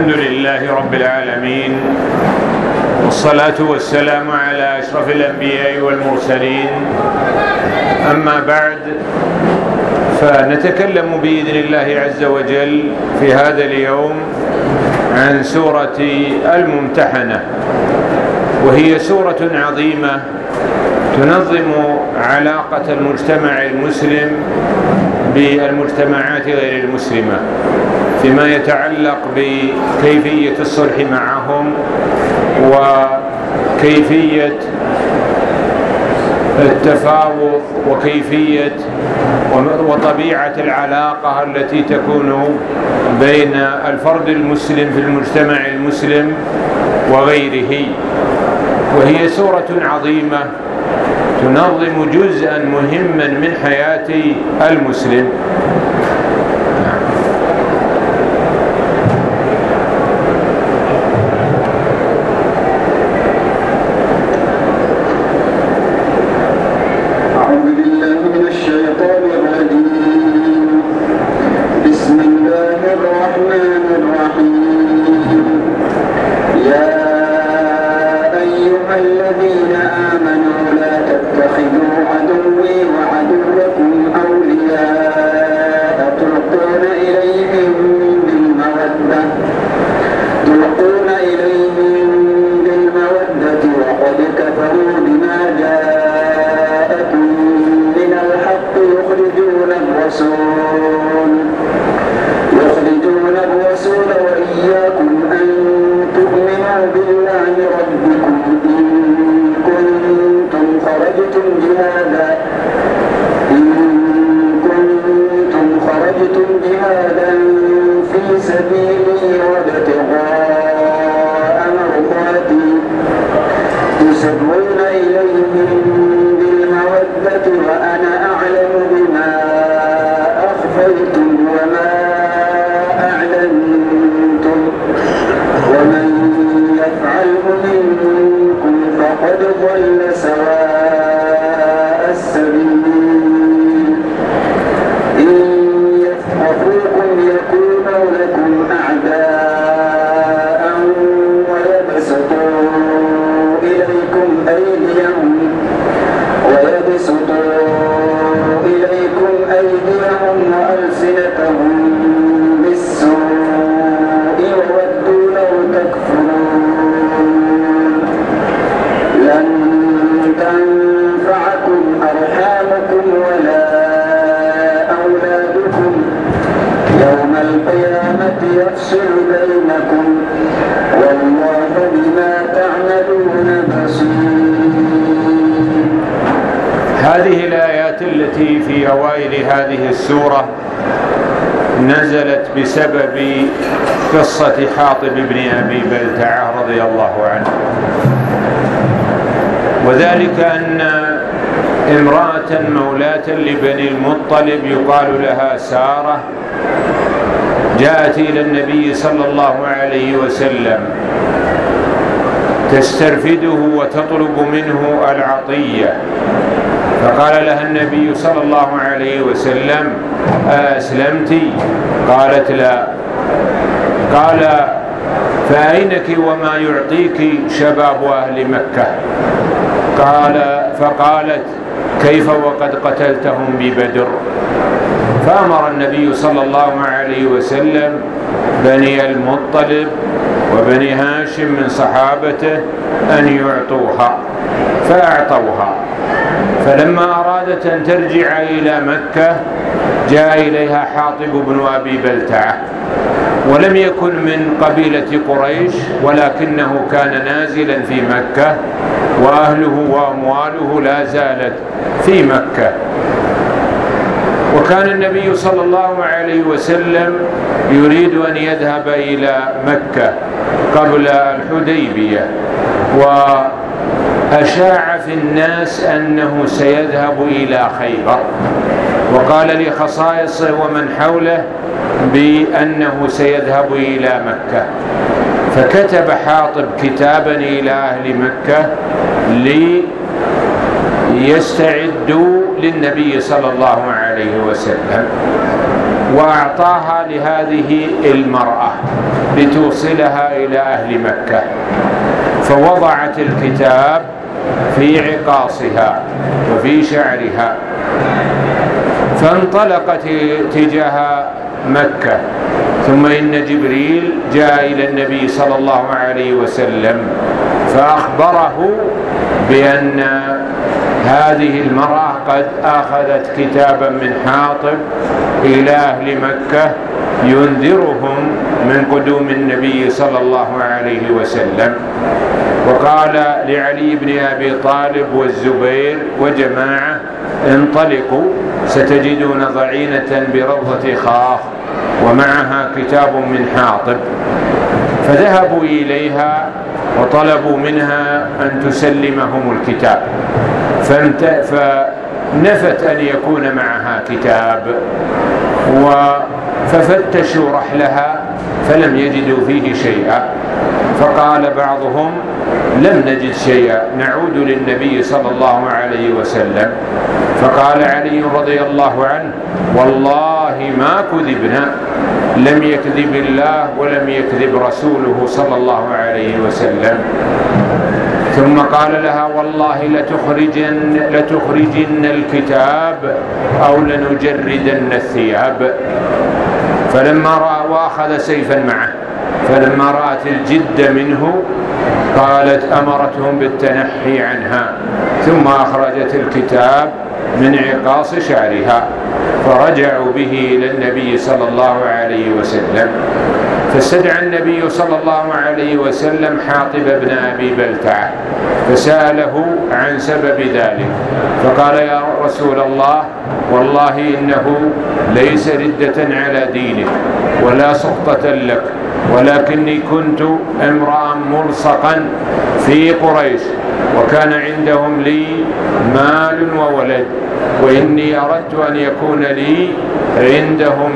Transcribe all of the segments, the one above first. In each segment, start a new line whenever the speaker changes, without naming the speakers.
الحمد لله رب العالمين، والصلاة والسلام على أشرف الأنبياء والمرسلين. أما بعد، فنتكلم بإذن الله عز وجل في هذا اليوم عن سورة الممتحنة، وهي سورة عظيمة تنظم علاقة المجتمع المسلم بالمجتمعات غير المسلمة فيما يتعلق بكيفية الصلح معهم وكيفية التفاوض وكيفية وطبيعة العلاقة التي تكون بين الفرد المسلم في المجتمع المسلم وغيره. وهي سورة عظيمة تنظم جزءا مهما من حياة المسلم. هذه الآيات التي في أوائل هذه السورة نزلت بسبب قصة حاطب بن أبي بلتعة رضي الله عنه، وذلك أن امرأة مولاة لبني المطلب يقال لها سارة جاءت إلى النبي صلى الله عليه وسلم تسترفده وتطلب منه العطية، فقال لها النبي صلى الله عليه وسلم: أسلمت؟ قالت: لا. قال: فأينك وما يعطيك شباب أهل مكة؟ فقالت: كيف وقد قتلتهم ببدر؟ فأمر النبي صلى الله عليه وسلم بني المطلب وبني هاشم من صحابته أن يعطوها، فأعطوها. فلما أرادت أن ترجع إلى مكة جاء إليها حاطب بن أبي بلتعة، ولم يكن من قبيلة قريش، ولكنه كان نازلا في مكة وأهله وأمواله لا زالت في مكة. وكان النبي صلى الله عليه وسلم يريد أن يذهب إلى مكة قبل الحديبية، وأشاع في الناس أنه سيذهب إلى خيبر، وقال لخصائصه ومن حوله بأنه سيذهب إلى مكة، فكتب حاطب كتابا إلى أهل مكة ليستعدوا للنبي صلى الله عليه وسلم. وأعطاها لهذه المرأة لتوصلها إلى أهل مكة، فوضعت الكتاب في عقاصها وفي شعرها، فانطلقت تجاه مكة. ثم إن جبريل جاء إلى النبي صلى الله عليه وسلم فأخبره بأن هذه المرأة قد أخذت كتابا من حاطب إلى أهل مكة ينذرهم من قدوم النبي صلى الله عليه وسلم. وقال لعلي بن أبي طالب والزبير وجماعة: انطلقوا، ستجدون ضعينة بروضة خاخ ومعها كتاب من حاطب. فذهبوا إليها وطلبوا منها أن تسلمهم الكتاب، فنفت أن يكون معها كتاب، ففتشوا رحلها فلم يجدوا فيه شيئا. فقال بعضهم: لم نجد شيئا، نعود للنبي صلى الله عليه وسلم. فقال علي رضي الله عنه: والله ما كذبنا، لم يكذب الله ولم يكذب رسوله صلى الله عليه وسلم. ثم قال لها: والله لتخرجن الكتاب أو لنجردن الثياب. فلما رأى، وأخذ سيفا معه، فلما رأت الجد منه قالت أمرتهم بالتنحي عنها، ثم أخرجت الكتاب من عقاص شعرها، فرجعوا به إلى النبي صلى الله عليه وسلم. فاستدعى النبي صلى الله عليه وسلم حاطب بن أبي بلتعة فسأله عن سبب ذلك، فقال: يا رسول الله، والله إنه ليس ردة على دينك ولا سقطة لك، ولكني كنت امرأ ملصقا في قريش، وكان عندهم لي مال وولد، وإني أردت أن يكون لي عندهم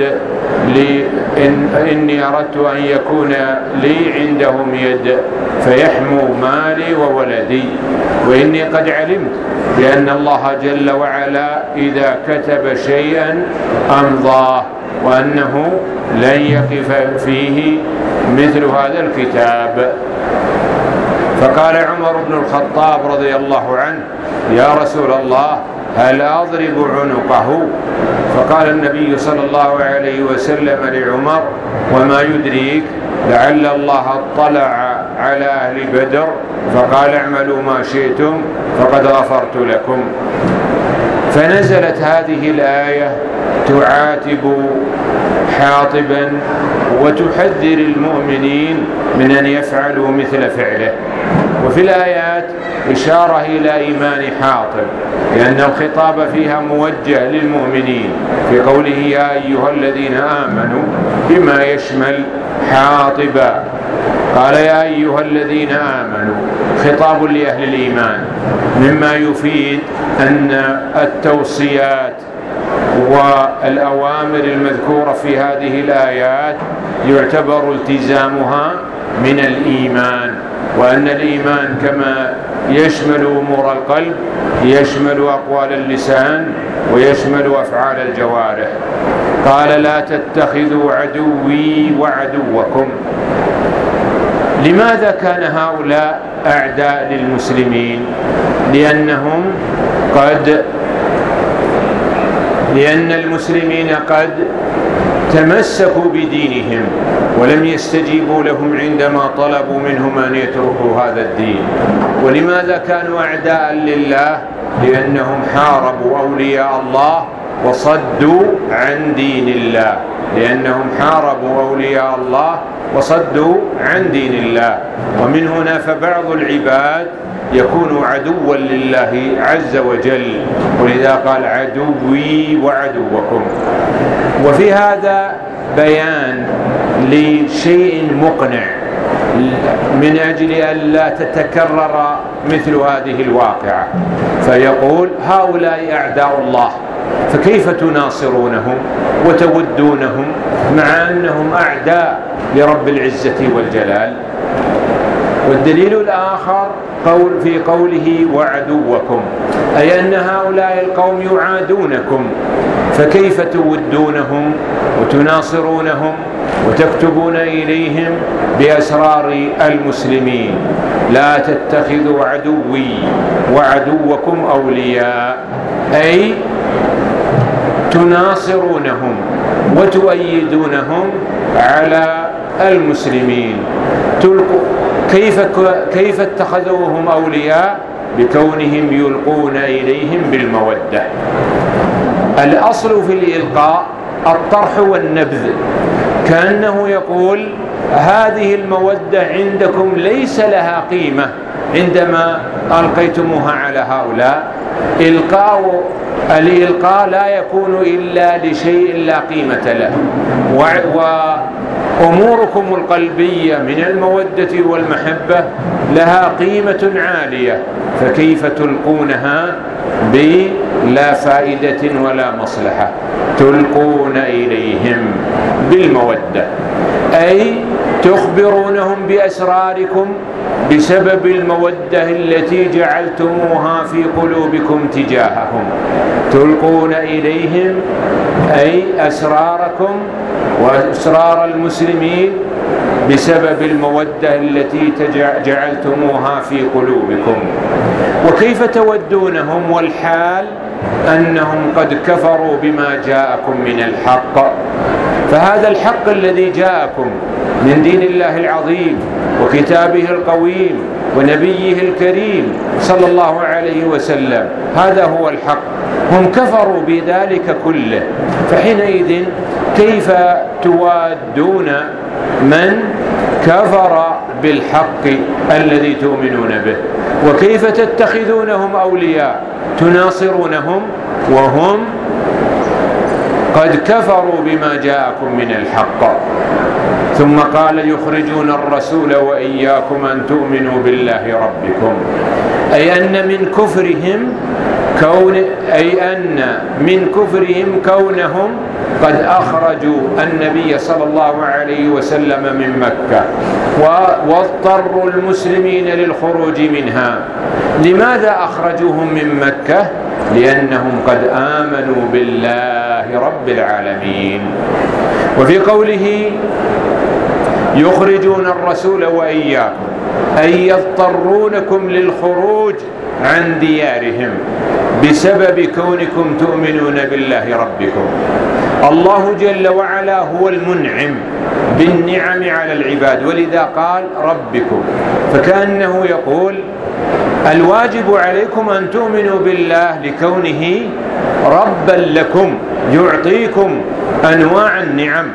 يد فيحموا مالي وولدي، وإني قد علمت بأن الله جل وعلا إذا كتب شيئا أمضاه، وأنه لن يقف فيه مثل هذا الكتاب. فقال عمر بن الخطاب رضي الله عنه: يا رسول الله، هل أضرب عنقه؟ فقال النبي صلى الله عليه وسلم لعمر: وما يدريك، لعل الله اطلع على أهل بدر فقال اعملوا ما شئتم فقد غفرت لكم. فنزلت هذه الآية تعاتب حاطبا وتحذر المؤمنين من أن يفعلوا مثل فعله. وفي الآيات إشارة إلى إيمان حاطب، لأن الخطاب فيها موجه للمؤمنين في قوله: يا أيها الذين آمنوا، بما يشمل حاطبا. قال: يا أيها الذين آمنوا، خطاب لأهل الإيمان، مما يفيد أن التوصيات والأوامر المذكورة في هذه الآيات يعتبر التزامها من الإيمان، وأن الإيمان كما يشمل أمور القلب يشمل أقوال اللسان ويشمل أفعال الجوارح. قال: لا تتخذوا عدوي وعدوكم. لماذا كان هؤلاء أعداء للمسلمين؟ لأن المسلمين قد تمسكوا بدينهم ولم يستجيبوا لهم عندما طلبوا منهم أن يتركوا هذا الدين. ولماذا كانوا أعداء لله؟ لأنهم حاربوا أولياء الله وصدوا عن دين الله، ومن هنا فبعض العباد يكون عدوا لله عز وجل، ولذا قال: عدوي وعدوكم. وفي هذا بيان لشيء مقنع من أجل أن لا تتكرر مثل هذه الواقعة، فيقول: هؤلاء أعداء الله، فكيف تناصرونهم وتودونهم مع أنهم أعداء لرب العزة والجلال؟ والدليل الآخر في قوله وعدوكم، أي أن هؤلاء القوم يعادونكم، فكيف تودونهم وتناصرونهم وتكتبون إليهم بأسرار المسلمين؟ لا تتخذوا عدوي وعدوكم أولياء، أي تناصرونهم وتؤيدونهم على المسلمين. كيف اتخذوهم أولياء؟ بكونهم يلقون إليهم بالمودة. الأصل في الإلقاء الطرح والنبذ، كأنه يقول هذه المودة عندكم ليس لها قيمة عندما ألقيتموها على هؤلاء. الإلقاء لا يكون إلا لشيء لا قيمة له، وأموركم القلبية من المودة والمحبة لها قيمة عالية، فكيف تلقونها بلا فائدة ولا مصلحة؟ تلقون إليهم بالمودة، أي تخبرونهم بأسراركم بسبب المودة التي جعلتموها في قلوبكم تجاههم. تلقون إليهم أي أسراركم وأسرار المسلمين بسبب المودة التي جعلتموها في قلوبكم. وكيف تودونهم والحال أنهم قد كفروا بما جاءكم من الحق؟ فهذا الحق الذي جاءكم من دين الله العظيم وكتابه القويم ونبيه الكريم صلى الله عليه وسلم، هذا هو الحق. هم كفروا بذلك كله، فحينئذ كيف توادون من كفر بالحق الذي تؤمنون به؟ وكيف تتخذونهم أولياء تناصرونهم وهم قد كفروا بما جاءكم من الحق؟ ثم قال يخرجون الرسول وإياكم أن تؤمنوا بالله ربكم، أي أن من كفرهم كونهم قد أخرجوا النبي صلى الله عليه وسلم من مكة واضطروا المسلمين للخروج منها. لماذا أخرجوهم من مكة؟ لأنهم قد آمنوا بالله رب العالمين. وفي قوله يخرجون الرسول وإياكم أي يضطرونكم للخروج عن ديارهم بسبب كونكم تؤمنون بالله ربكم. الله جل وعلا هو المنعم بالنعم على العباد، ولذا قال ربكم، فكأنه يقول الواجب عليكم أن تؤمنوا بالله لكونه ربا لكم يعطيكم أنواع النعم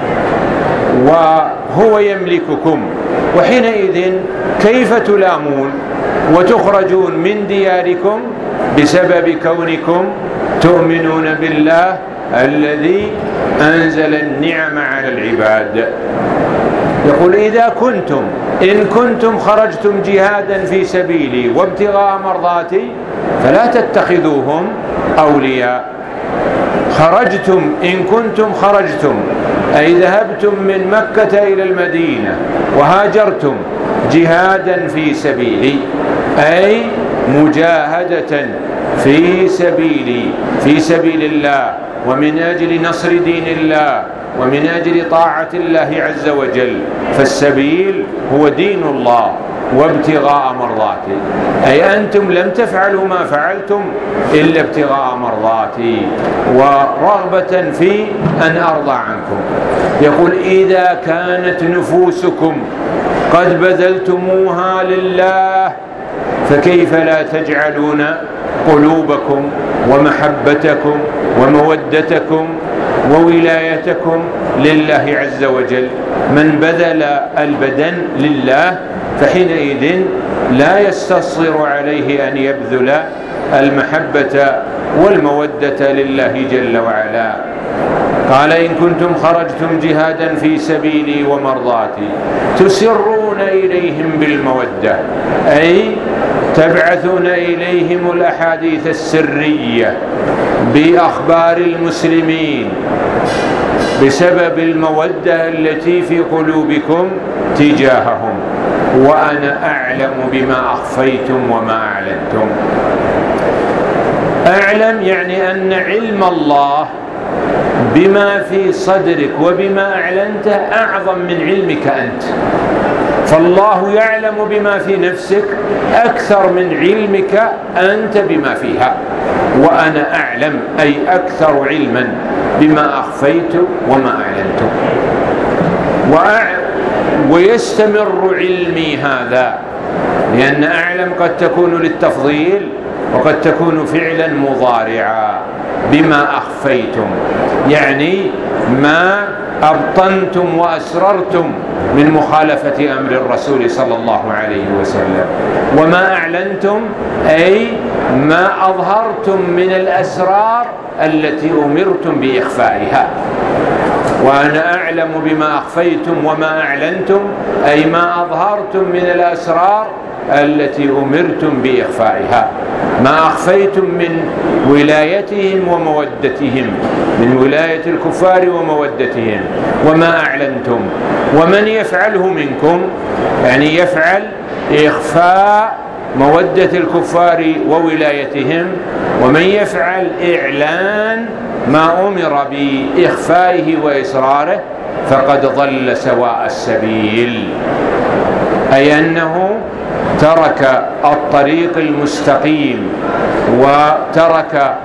وهو يملككم. وحينئذ كيف تلامون وتخرجون من دياركم بسبب كونكم تؤمنون بالله الذي أنزل النعم على العباد؟ يقول إن كنتم خرجتم جهادا في سبيلي وابتغاء مرضاتي فلا تتخذوهم أولياء. إن كنتم خرجتم أي ذهبتم من مكة إلى المدينة وهاجرتم جهادا في سبيلي، أي مجاهدة في سبيل الله ومن أجل نصر دين الله ومن أجل طاعة الله عز وجل، فالسبيل هو دين الله وابتغاء مرضاتي، أي أنتم لم تفعلوا ما فعلتم إلا ابتغاء مرضاتي ورغبة في أن أرضى عنكم. يقول إذا كانت نفوسكم قد بذلتموها لله فكيف لا تجعلون قلوبكم ومحبتكم ومودتكم وولايتكم لله عز وجل؟ من بذل البدن لله فحينئذ لا يستصغر عليه أن يبذل المحبة والمودة لله جل وعلا. قال إن كنتم خرجتم جهادا في سبيلي ومرضاتي تسرون إليهم بالمودة، أي تبعثون إليهم الأحاديث السرية بأخبار المسلمين بسبب المودة التي في قلوبكم تجاههم. وأنا أعلم بما أخفيتم وما أعلنتم. أعلم يعني أن علم الله بما في صدرك وبما أعلنته أعظم من علمك أنت، فالله يعلم بما في نفسك أكثر من علمك أنت بما فيها، وأنا أعلم أي أكثر علما بما أخفيت وما أعلنت. ويستمر علمي هذا، لأن أعلم قد تكون للتفضيل وقد تكون فعلا مضارعا. بما أخفيتم يعني ما أبطنتم وأسررتم من مخالفة أمر الرسول صلى الله عليه وسلم، وما أعلنتم أي ما أظهرتم من الأسرار التي أمرتم بإخفائها. وأنا أعلم بما أخفيتم وما أعلنتم أي ما أظهرتم من الأسرار التي أمرتم بإخفائها، ما أخفيتم من ولايتهم ومودتهم، من ولاية الكفار ومودتهم، وما أعلنتم. ومن يفعله منكم يعني يفعل إخفاء مودة الكفار وولايتهم، ومن يفعل إعلان ما أمر بإخفائه وإسراره فقد ضل سواء السبيل، أي أنه ترك الطريق المستقيم وترك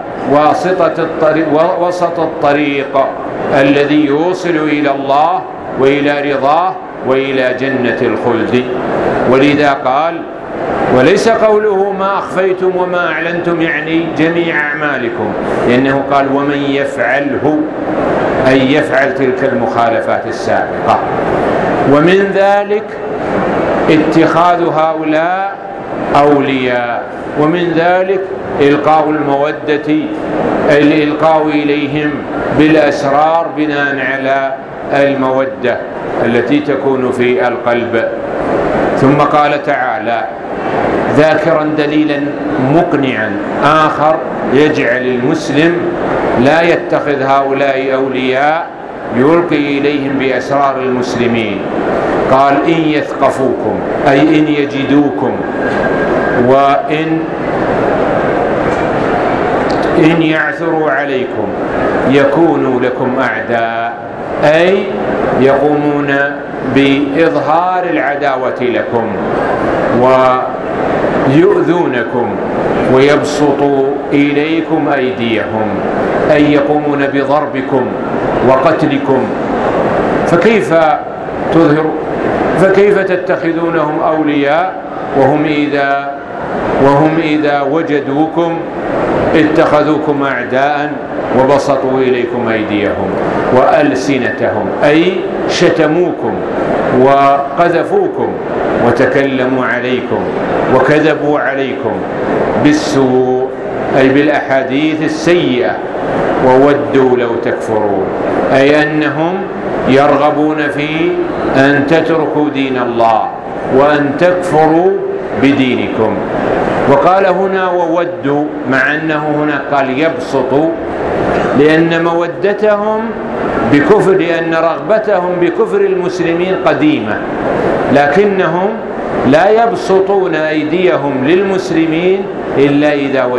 وسط الطريق الذي يوصل إلى الله وإلى رضاه وإلى جنة الخلد. ولذا قال: وليس قوله ما أخفيتم وما أعلنتم يعني جميع أعمالكم، لأنه قال ومن يفعله أي يفعل تلك المخالفات السابقة. ومن ذلك اتخاذ هؤلاء أولياء، ومن ذلك إلقاء المودة، الإلقاء إليهم بالأسرار بناء على المودة التي تكون في القلب. ثم قال تعالى ذاكرا دليلا مقنعا آخر يجعل المسلم لا يتخذ هؤلاء أولياء يلقي إليهم بأسرار المسلمين. قال: إن يثقفوكم أي إن يجدوكم، وإن يعثروا عليكم يكونوا لكم أعداء، أي يقومون بإظهار العداوة لكم ويؤذونكم ويبسطوا إليكم أيديهم، أي يقومون بضربكم وقتلكم. فكيف تتخذونهم أولياء وهم إذا وجدوكم اتخذوكم أعداء وبسطوا إليكم أيديهم وألسنتهم، أي شتموكم وقذفوكم وتكلموا عليكم وكذبوا عليكم بالسوء أي بالأحاديث السيئة. وودوا لو تكفرون أي أنهم يرغبون في أن تتركوا دين الله وأن تكفروا بدينكم. وقال هنا وودوا، مع أنه هنا قال يبسطوا، لأن مودتهم بكفر، لأن رغبتهم بكفر المسلمين قديمة، لكنهم لا يبسطون أيديهم للمسلمين إلا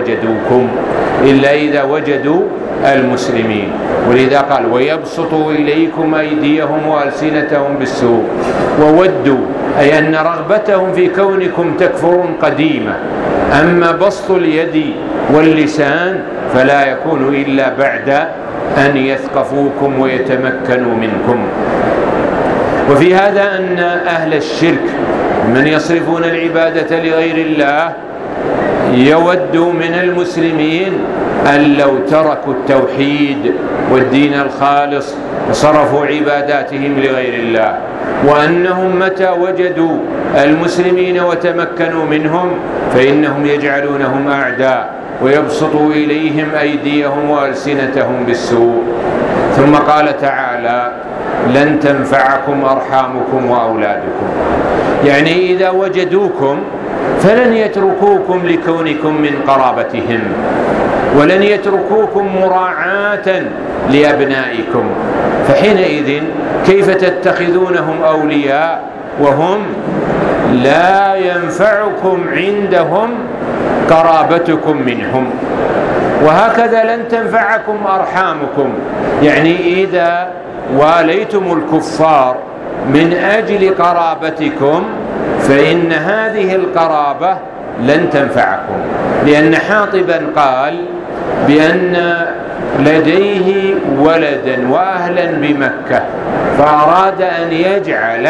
إذا وجدوا المسلمين. ولذا قال ويبسطوا إليكم أيديهم وألسنتهم بالسوء. وودوا أي أن رغبتهم في كونكم تكفرون قديمة، أما بسط اليد واللسان فلا يكون إلا بعد أن يثقفوكم ويتمكنوا منكم. وفي هذا أن أهل الشرك من يصرفون العبادة لغير الله يودوا من المسلمين أن لو تركوا التوحيد والدين الخالص صرفوا عباداتهم لغير الله، وأنهم متى وجدوا المسلمين وتمكنوا منهم فإنهم يجعلونهم أعداء ويبسطوا إليهم أيديهم وألسنتهم بالسوء. ثم قال تعالى لن تنفعكم أرحامكم وأولادكم، يعني إذا وجدوكم فلن يتركوكم لكونكم من قرابتهم، ولن يتركوكم مراعاة لأبنائكم، فحينئذ كيف تتخذونهم أولياء وهم لا ينفعكم عندهم قرابتكم منهم، وهكذا لن تنفعكم أرحامكم. يعني إذا واليتم الكفار من أجل قرابتكم فإن هذه القرابة لن تنفعكم، لأن حاطبا قال بأن لديه ولدا وأهلا بمكة فأراد أن يجعل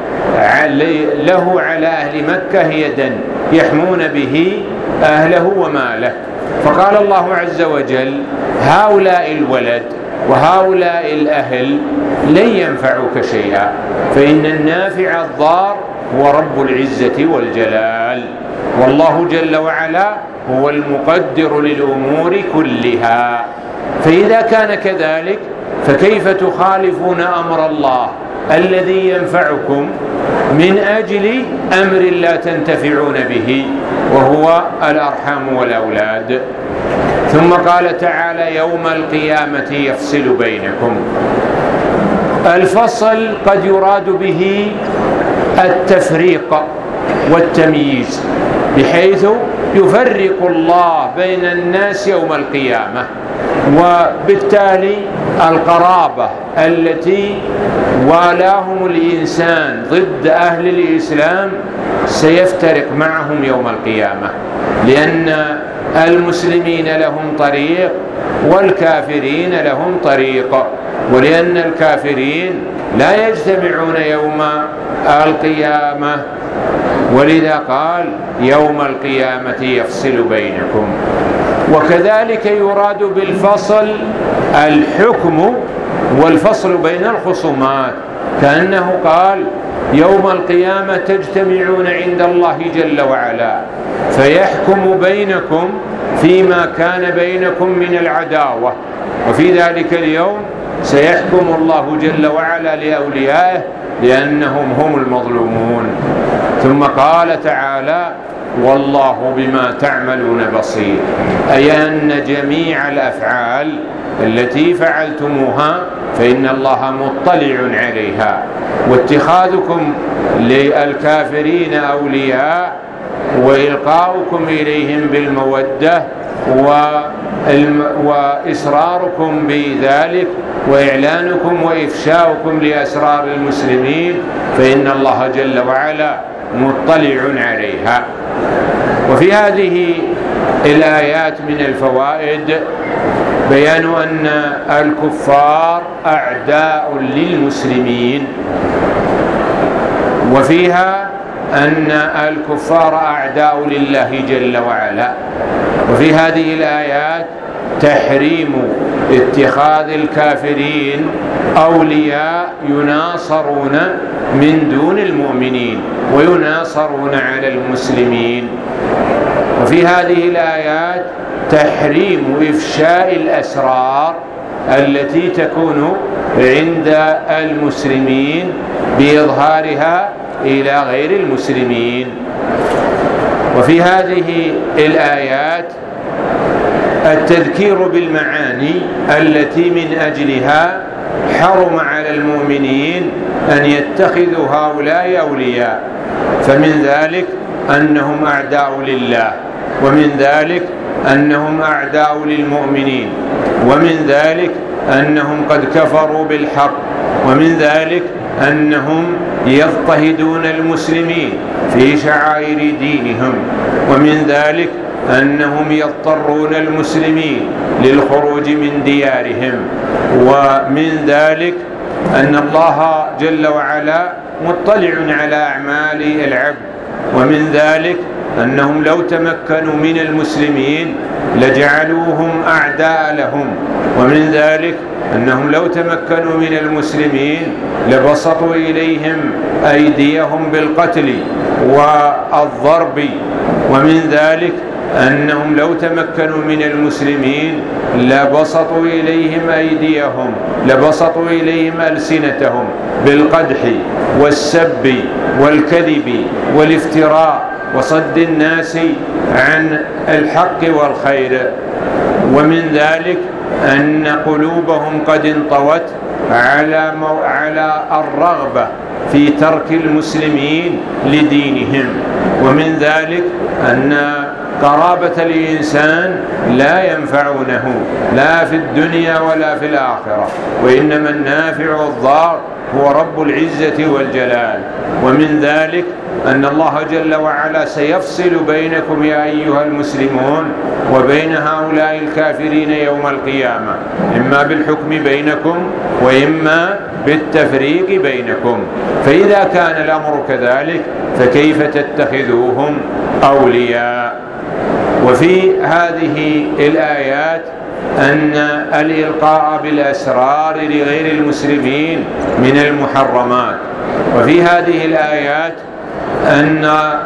له على أهل مكة يدا يحمون به أهله وماله، فقال الله عز وجل هؤلاء الولد وهؤلاء الأهل لن ينفعوك شيئا، فإن النافع الضار هو رب العزة والجلال، والله جل وعلا هو المقدر للأمور كلها. فإذا كان كذلك فكيف تخالفون أمر الله الذي ينفعكم من أجل أمر لا تنتفعون به وهو الأرحام والأولاد؟ ثم قال تعالى يوم القيامة يفصل بينكم. الفصل قد يراد به التفريق والتمييز، بحيث يفرق الله بين الناس يوم القيامة، وبالتالي القرابة التي والاهم الإنسان ضد أهل الإسلام سيفترق معهم يوم القيامة، لأن المسلمين لهم طريق والكافرين لهم طريق، ولأن الكافرين لا يجتمعون يوم القيامة، ولذا قال يوم القيامة يفصل بينكم. وكذلك يراد بالفصل الحكم والفصل بين الخصومات، كأنه قال يوم القيامة تجتمعون عند الله جل وعلا فيحكم بينكم فيما كان بينكم من العداوة، وفي ذلك اليوم سيحكم الله جل وعلا لأوليائه لأنهم هم المظلومون. ثم قال تعالى والله بما تعملون بصير، أي أن جميع الأفعال التي فعلتموها فإن الله مطلع عليها، واتخاذكم للكافرين أولياء وإلقاؤكم إليهم بالمودة وإصراركم بذلك وإعلانكم وإفشاؤكم لأسرار المسلمين فإن الله جل وعلا مطلع عليها. وفي هذه الآيات من الفوائد بيان أن الكفار أعداء للمسلمين، وفيها أن الكفار أعداء لله جل وعلا. وفي هذه الآيات تحريم اتخاذ الكافرين أولياء يناصرون من دون المؤمنين ويناصرون على المسلمين. وفي هذه الآيات تحريم إفشاء الأسرار التي تكون عند المسلمين بإظهارها إلى غير المسلمين. وفي هذه الآيات التذكير بالمعاني التي من أجلها حرم على المؤمنين أن يتخذوا هؤلاء أولياء، فمن ذلك أنهم أعداء لله، ومن ذلك أنهم أعداء للمؤمنين، ومن ذلك أنهم قد كفروا بالحق، ومن ذلك أنهم يضطهدون المسلمين في شعائر دينهم، ومن ذلك أنهم يضطرون المسلمين للخروج من ديارهم، ومن ذلك أن الله جل وعلا مطلع على أعمال العبد، ومن ذلك أنهم لو تمكنوا من المسلمين لجعلوهم أعداء لهم، ومن ذلك أنهم لو تمكنوا من المسلمين لبسطوا إليهم أيديهم بالقتل والضرب، ومن ذلك أنهم لو تمكنوا من المسلمين لبسطوا إليهم أيديهم، لبسطوا إليهم ألسنتهم بالقدح والسب والكذب والافتراء وصد الناس عن الحق والخير. ومن ذلك أن قلوبهم قد انطوت على الرغبة في ترك المسلمين لدينهم. ومن ذلك أن قرابة الإنسان لا ينفعونه لا في الدنيا ولا في الآخرة، وإنما النافع الضار هو رب العزة والجلال. ومن ذلك أن الله جل وعلا سيفصل بينكم يا أيها المسلمون وبين هؤلاء الكافرين يوم القيامة، إما بالحكم بينكم وإما بالتفريق بينكم. فإذا كان الأمر كذلك فكيف تتخذوهم أولياء؟ وفي هذه الآيات أن الإلقاء بالأسرار لغير المسلمين من المحرمات. وفي هذه الآيات أن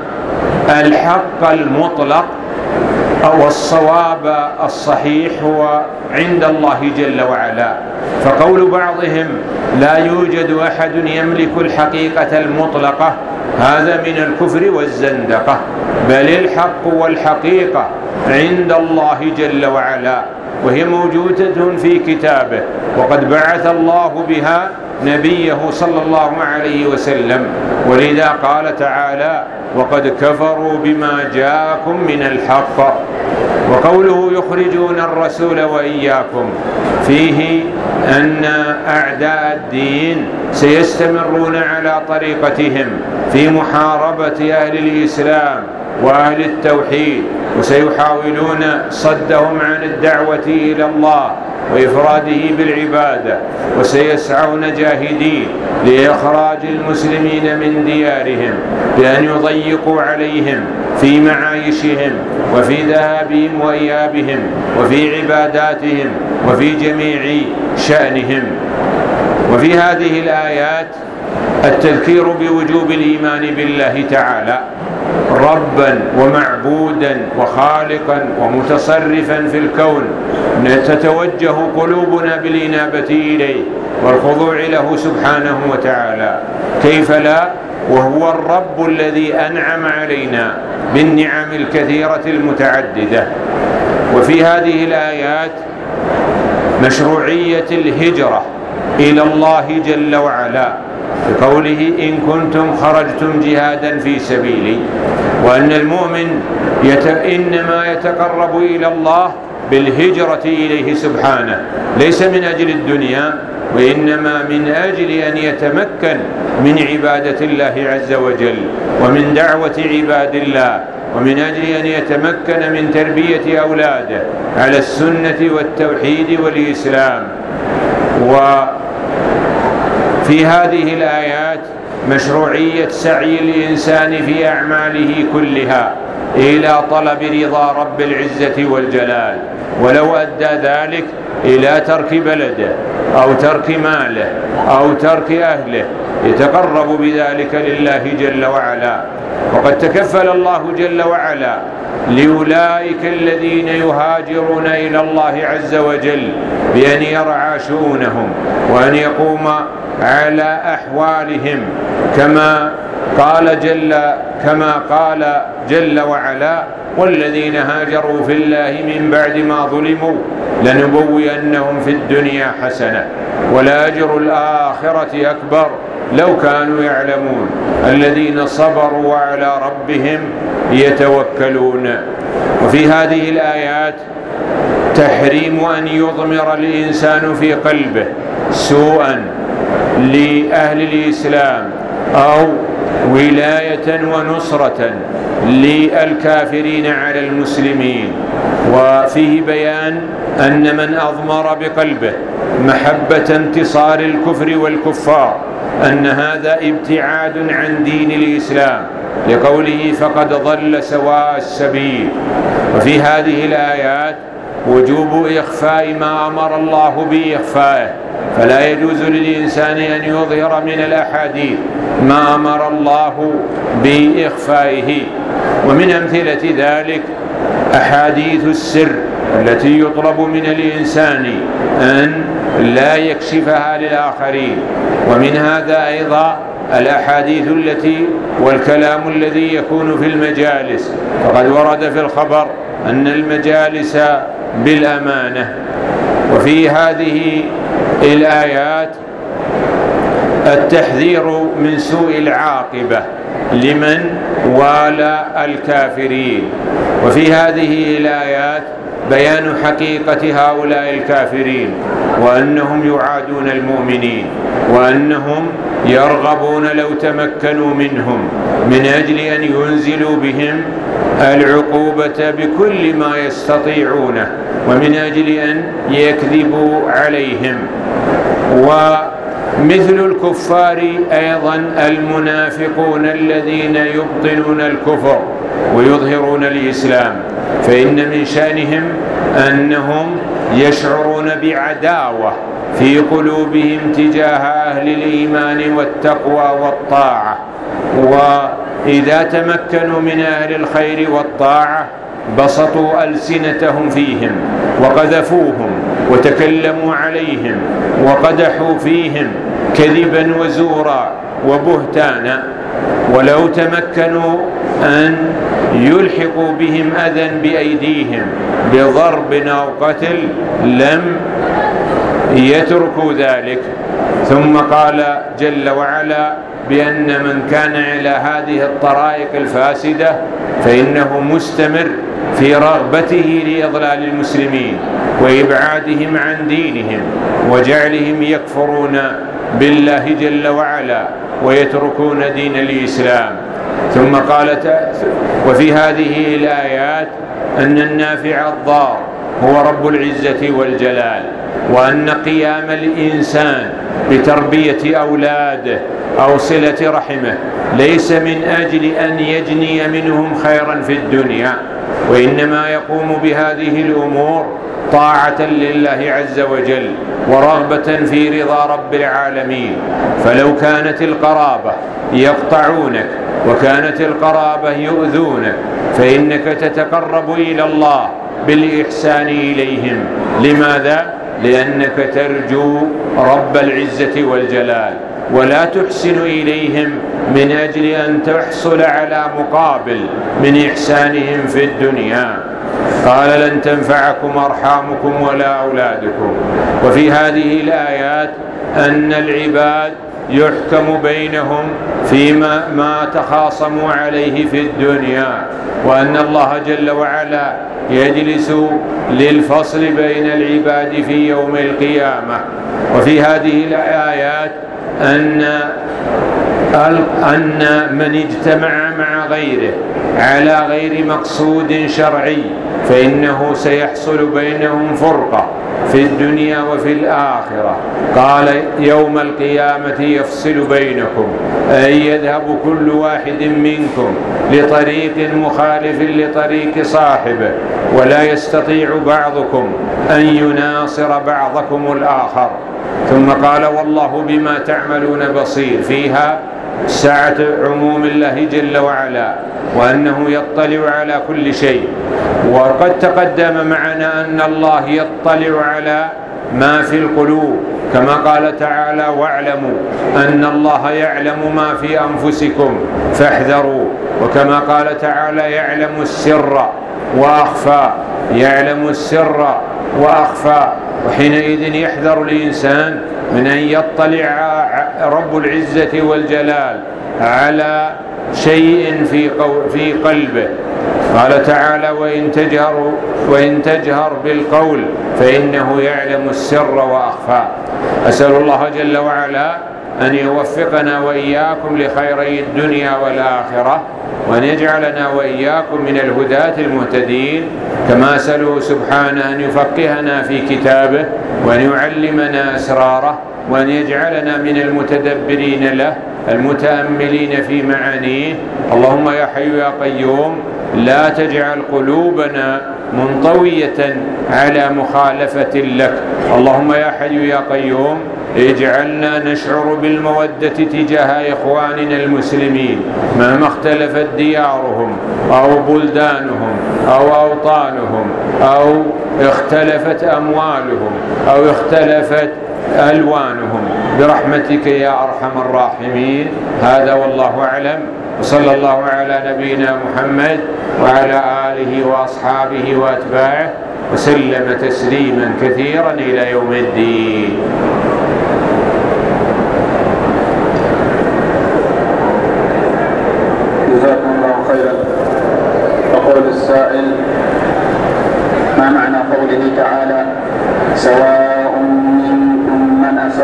الحق المطلق أو الصواب الصحيح هو عند الله جل وعلا. فقول بعضهم لا يوجد أحد يملك الحقيقة المطلقة هذا من الكفر والزندقة، بل الحق والحقيقة عند الله جل وعلا، وهي موجودة في كتابه، وقد بعث الله بها نبيه صلى الله عليه وسلم. ولذا قال تعالى وقد كفروا بما جاءكم من الحق. وقوله يخرجون الرسول وإياكم فيه أن أعداء الدين سيستمرون على طريقتهم في محاربة أهل الإسلام وأهل التوحيد، وسيحاولون صدهم عن الدعوة إلى الله وإفراده بالعبادة، وسيسعون جاهدين لإخراج المسلمين من ديارهم بأن يضيقوا عليهم في معايشهم وفي ذهابهم وإيابهم وفي عباداتهم وفي جميع شأنهم. وفي هذه الآيات التذكير بوجوب الإيمان بالله تعالى ربا ومعبودا وخالقا ومتصرفا في الكون، تتوجه قلوبنا بالإنابة إليه والخضوع له سبحانه وتعالى، كيف لا وهو الرب الذي أنعم علينا بالنعم الكثيرة المتعددة. وفي هذه الآيات مشروعية الهجرة إلى الله جل وعلا بقوله إن كنتم خرجتم جهادا في سبيلي، وأن المؤمن إنما يتقرب إلى الله بالهجرة إليه سبحانه، ليس من أجل الدنيا وإنما من أجل أن يتمكن من عبادة الله عز وجل ومن دعوة عباد الله، ومن أجل أن يتمكن من تربية أولاده على السنة والتوحيد والإسلام. وفي هذه الآيات مشروعية سعي الإنسان في أعماله كلها إلى طلب رضا رب العزة والجلال، ولو أدى ذلك إلى ترك بلده أو ترك ماله أو ترك أهله يتقرب بذلك لله جل وعلا. وقد تكفل الله جل وعلا لأولئك الذين يهاجرون إلى الله عز وجل بأن يرعى شؤونهم وأن يقوم على أحوالهم كما قال جل وعلا والذين هاجروا في الله من بعد ما ظلموا لنبوئنهم في الدنيا حسنة ولأجر الآخرة أكبر لو كانوا يعلمون الذين صبروا وعلى ربهم يتوكلون. وفي هذه الآيات تحريم أن يضمر الإنسان في قلبه سوءا لأهل الإسلام أو ولاية ونصرة للكافرين على المسلمين. وفيه بيان أن من أضمر بقلبه محبة انتصار الكفر والكفار أن هذا ابتعاد عن دين الإسلام لقوله فقد ضل سواء السبيل. وفي هذه الآيات وجوب إخفاء ما أمر الله بإخفائه، فلا يجوز للإنسان أن يظهر من الأحاديث ما أمر الله بإخفائه. ومن أمثلة ذلك أحاديث السر التي يطلب من الإنسان أن لا يكشفها للآخرين. ومن هذا أيضا الأحاديث التي والكلام الذي يكون في المجالس، فقد ورد في الخبر أن المجالس بالأمانة. وفي هذه الآيات التحذير من سوء العاقبة لمن والى الكافرين. وفي هذه الآيات بيان حقيقة هؤلاء الكافرين، وأنهم يعادون المؤمنين، وأنهم يرغبون لو تمكنوا منهم من أجل أن ينزلوا بهم العقوبة بكل ما يستطيعونه، ومن أجل أن يكذبوا عليهم. ومثل الكفار أيضا المنافقون الذين يبطنون الكفر ويظهرون الإسلام، فإن من شأنهم أنهم يشعرون بعداوة في قلوبهم تجاه أهل الإيمان والتقوى والطاعة، وإذا تمكنوا من أهل الخير والطاعة بسطوا ألسنتهم فيهم وقذفوهم وتكلموا عليهم وقدحوا فيهم كذبا وزورا وبهتانا. ولو تمكنوا أن يلحقوا بهم أذى بأيديهم بضرب أو قتل لم يتركوا ذلك. ثم قال جل وعلا بأن من كان على هذه الطرائق الفاسدة فإنه مستمر في رغبته لإضلال المسلمين وإبعادهم عن دينهم وجعلهم يكفرون بالله جل وعلا ويتركون دين الإسلام. ثم قال وفي هذه الآيات أن النافع الضار هو رب العزة والجلال، وأن قيام الإنسان بتربية أولاده أو صلة رحمه ليس من أجل أن يجني منهم خيرا في الدنيا، وإنما يقوم بهذه الأمور طاعة لله عز وجل ورغبة في رضا رب العالمين. فلو كانت القرابة يقطعونك وكانت القرابة يؤذونك فإنك تتقرب إلى الله بالإحسان إليهم. لماذا؟ لأنك ترجو رب العزة والجلال، ولا تحسن إليهم من أجل أن تحصل على مقابل من إحسانهم في الدنيا. قال لن تنفعكم أرحامكم ولا أولادكم. وفي هذه الآيات أن العباد يحكم بينهم فيما ما تخاصموا عليه في الدنيا، وأن الله جل وعلا يجلس للفصل بين العباد في يوم القيامة. وفي هذه الآيات أن من اجتمع مع غيره على غير مقصود شرعي فإنه سيحصل بينهم فرقة في الدنيا وفي الآخرة. قال يوم القيامة يفصل بينكم، أي يذهب كل واحد منكم لطريق مخالف لطريق صاحبه، ولا يستطيع بعضكم أن يناصر بعضكم الآخر. ثم قال والله بما تعملون بصير، فيها سعة عموم الله جل وعلا وأنه يطلع على كل شيء. وقد تقدم معنا أن الله يطلع على ما في القلوب، كما قال تعالى واعلموا أن الله يعلم ما في أنفسكم فاحذروا، وكما قال تعالى يعلم السر وأخفى، يعلم السر وأخفى. وحينئذ يحذر الإنسان من أن يطلع رب العزة والجلال على شيء في قلبه. قال تعالى وإن تجهر بالقول فإنه يعلم السر وأخفى. أسأل الله جل وعلا أن يوفقنا وإياكم لخيري الدنيا والآخرة، وأن يجعلنا وإياكم من الهداة المهتدين، كما أسأله سبحانه أن يفقهنا في كتابه وأن يعلمنا أسراره، وأن يجعلنا من المتدبرين له المتأملين في معانيه. اللهم يا حي يا قيوم لا تجعل قلوبنا منطوية على مخالفة لك. اللهم يا حي يا قيوم اجعلنا نشعر بالمودة تجاه إخواننا المسلمين مهما اختلفت ديارهم أو بلدانهم أو أوطانهم أو اختلفت أموالهم أو اختلفت ألوانهم، برحمتك يا أرحم الراحمين. هذا والله أعلم، وصلى الله على نبينا محمد وعلى آله وأصحابه وأتباعه وسلم تسليما كثيرا إلى يوم الدين.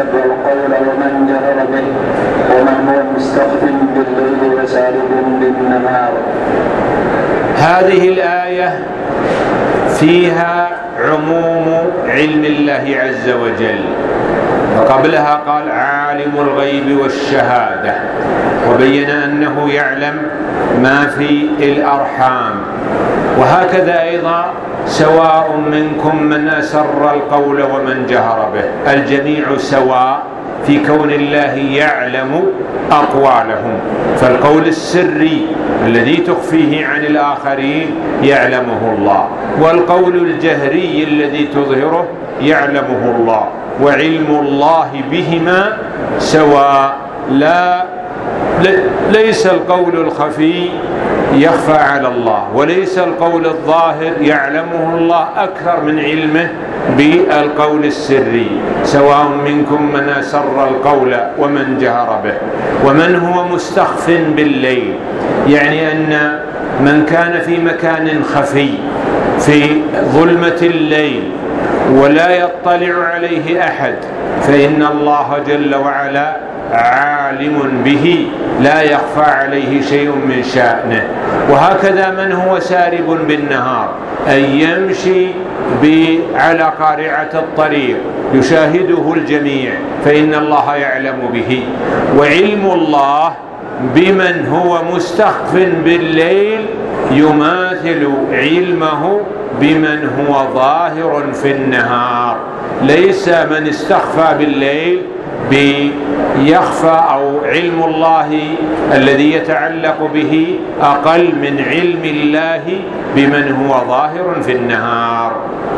أسر القول ومن جهر به ومن هو مستخف بالليل وسارب بالنهار.
هذه الآية فيها عموم علم الله عز وجل، وقبلها قال عالم الغيب والشهادة، وبين أنه يعلم ما في الأرحام. وهكذا أيضا سواء منكم من أسر القول ومن جهر به، الجميع سواء في كون الله يعلم أقوالهم، فالقول السري الذي تخفيه عن الآخرين يعلمه الله، والقول الجهري الذي تظهره يعلمه الله، وعلم الله بهما سواء. ليس القول الخفي يخفى على الله، وليس القول الظاهر يعلمه الله أكثر من علمه بالقول السري. سواء منكم من أسر القول ومن جهر به ومن هو مستخف بالليل، يعني أن من كان في مكان خفي في ظلمة الليل ولا يطلع عليه أحد، فإن الله جل وعلا عالم به لا يخفى عليه شيء من شأنه. وهكذا من هو سارب بالنهار، أن يمشي على قارعة الطريق يشاهده الجميع، فإن الله يعلم به. وعلم الله بمن هو مستخف بالليل يماثل علمه بمن هو ظاهر في النهار. ليس من استخفى بالليل بيخفى، أو علم الله الذي يتعلق به أقل من علم الله بمن هو ظاهر في النهار.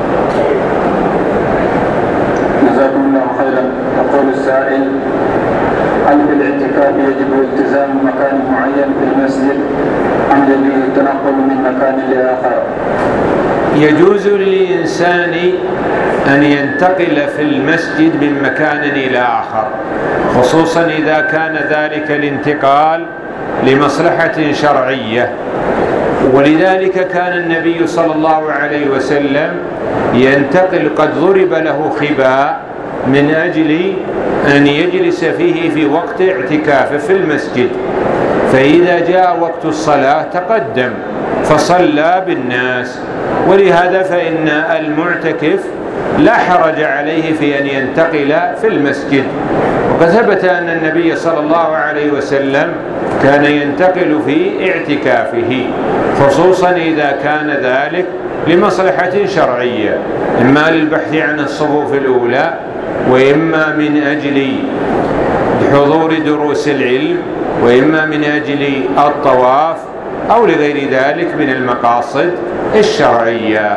جزاكم الله خيرا. يقول السائل: هل في الاعتكاف يجب التزام مكان معين في المسجد أم يجوز التنقل من مكان لآخر؟
يجوز للإنسان أن ينتقل في المسجد من مكان إلى آخر، خصوصا إذا كان ذلك الانتقال لمصلحة شرعية. ولذلك كان النبي صلى الله عليه وسلم ينتقل، قد ضرب له خباء من أجل أن يجلس فيه في وقت اعتكافه في المسجد، فإذا جاء وقت الصلاة تقدم فصلى بالناس. ولهذا فإن المعتكف لا حرج عليه في أن ينتقل في المسجد. وقد ثبت أن النبي صلى الله عليه وسلم كان ينتقل في اعتكافه، خصوصا إذا كان ذلك لمصلحة شرعية، إما للبحث عن الصفوف الأولى، وإما من أجل حضور دروس العلم، وإما من أجل الطواف، أو لغير ذلك من المقاصد الشرعية.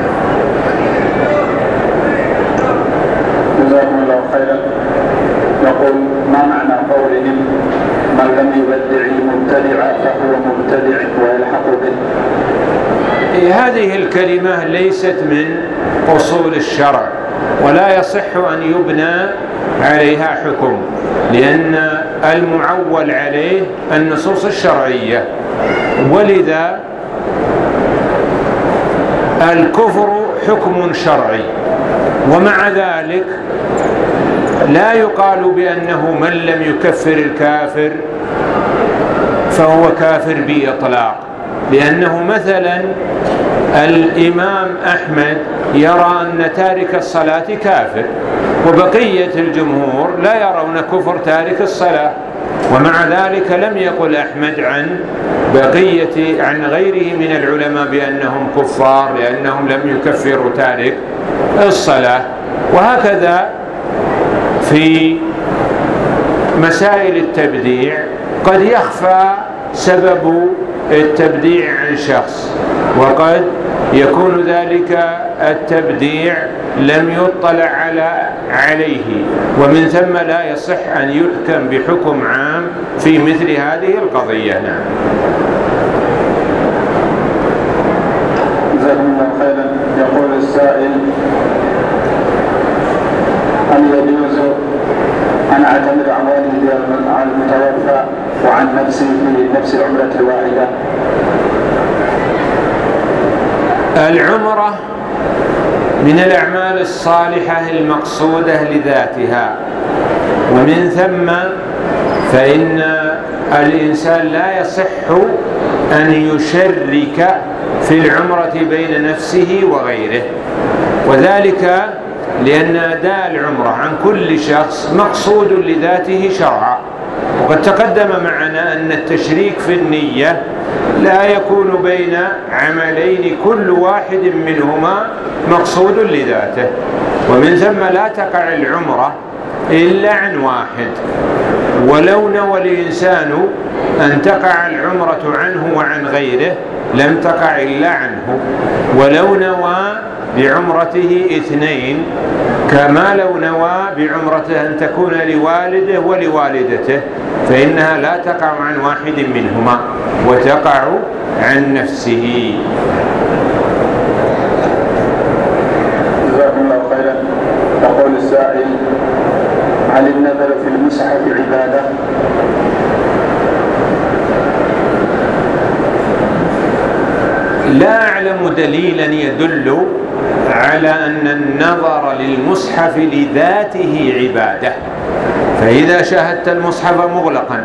جزاكم الله خيرا. يقول: ما معنى قولهم من لم يبدع المبتدع فهو مبتدع ويلحق به؟
هذه الكلمة ليست من أصول الشرع، ولا يصح أن يبنى عليها حكم، لأن المعول عليه النصوص الشرعية. ولذا الكفر حكم شرعي، ومع ذلك لا يقال بأنه من لم يكفر الكافر فهو كافر بإطلاق، لأنه مثلا الإمام أحمد يرى أن تارك الصلاة كافر، وبقية الجمهور لا يرون كفر تارك الصلاة، ومع ذلك لم يقل أحمد عن غيره من العلماء بأنهم كفار لأنهم لم يكفروا تارك الصلاة. وهكذا في مسائل التبديع قد يخفى سبب التبديع عن شخص، وقد يكون ذلك التبديع لم يطلع عليه، ومن ثم لا يصح أن يحكم بحكم عام في مثل هذه القضية. نعم.
جزاكم الله خيرا. يقول السائل: هل يجوز أن أعتمد على والدي على المتوفى وعن نفسي في نفس العمرة الواحدة؟
العمرة من الأعمال الصالحة المقصودة لذاتها، ومن ثم فإن الإنسان لا يصح أن يشرك في العمرة بين نفسه وغيره، وذلك لأن أداء العمرة عن كل شخص مقصود لذاته شرعا. وقد تقدم معنا أن التشريك في النية لا يكون بين عملين كل واحد منهما مقصود لذاته، ومن ثم لا تقع العمرة إلا عن واحد، ولو نوى الإنسان أن تقع العمرة عنه وعن غيره لم تقع إلا عنه، ولو نوى بعمرته اثنين كما لو نوى بعمرته أن تكون لوالده ولوالدته فإنها لا تقع عن واحد منهما وتقع عن نفسه.
جزاكم الله خيرا. يقول السائل: هل النذر في المصحف عبادة؟
لا أعلم دليلا يدل على أن النظر للمصحف لذاته عبادة، فإذا شاهدت المصحف مغلقا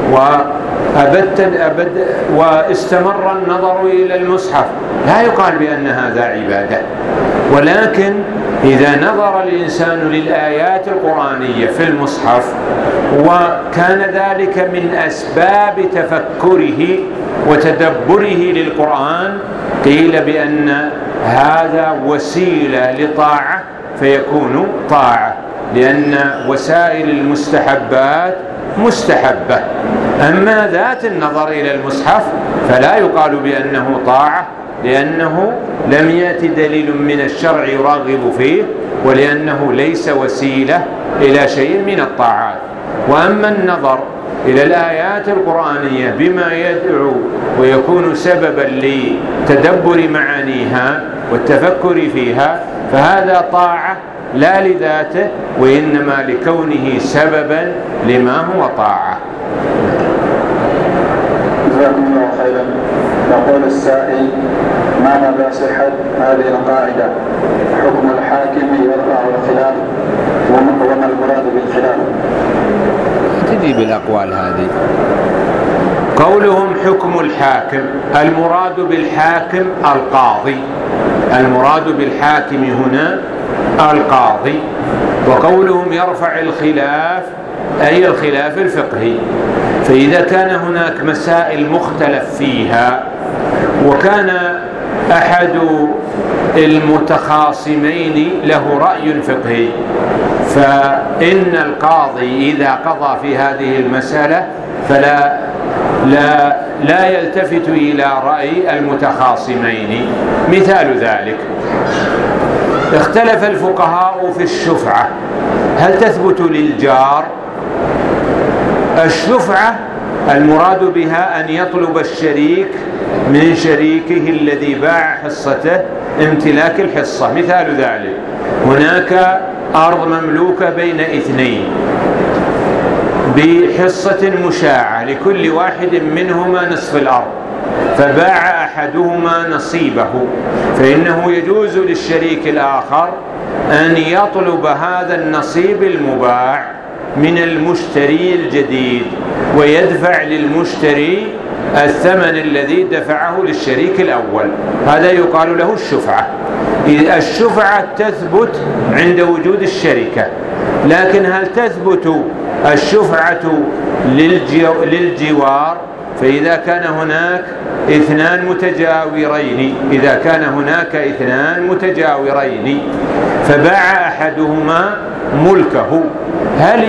واستمر النظر إلى المصحف لا يقال بأن هذا عبادة، ولكن إذا نظر الإنسان للآيات القرآنية في المصحف وكان ذلك من أسباب تفكره وتدبره للقرآن قيل بأن هذا وسيلة لطاعة فيكون طاعة، لأن وسائل المستحبات مستحبة. أما ذات النظر إلى المصحف فلا يقال بأنه طاعة، لأنه لم يأتي دليل من الشرع يرغب فيه، ولأنه ليس وسيلة إلى شيء من الطاعات. وأما النظر إلى الآيات القرآنية بما يدعو ويكون سببا لتدبر معانيها والتفكر فيها فهذا طاعة لا لذاته، وإنما لكونه سببا لما هو طاعة.
جزاكم الله خيرا. يقول السائل: ما مدى صحة هذه القاعدة؟ حكم الحاكم يرفع الخلاف، وما المراد بالخلاف؟
تجيب الأقوال هذه. قولهم حكم الحاكم، المراد بالحاكم القاضي، المراد بالحاكم هنا القاضي. وقولهم يرفع الخلاف أي الخلاف الفقهي، فإذا كان هناك مسائل مختلف فيها وكان أحد المتخاصمين له رأي فقهي فإن القاضي إذا قضى في هذه المسألة لا يلتفت إلى رأي المتخاصمين. مثال ذلك: اختلف الفقهاء في الشفعة، هل تثبت للجار؟ الشفعة المراد بها أن يطلب الشريك من شريكه الذي باع حصته امتلاك الحصة. مثال ذلك: هناك أرض مملوكة بين اثنين بحصة مشاعة لكل واحد منهما نصف الأرض، فباع أحدهما نصيبه، فإنه يجوز للشريك الآخر أن يطلب هذا النصيب المباع من المشتري الجديد ويدفع للمشتري الثمن الذي دفعه للشريك الأول. هذا يقال له الشفعة. الشفعة تثبت عند وجود الشركة، لكن هل تثبت الشفعة للجوار؟ فإذا كان هناك اثنان متجاورين فباع أحدهما ملكه، هل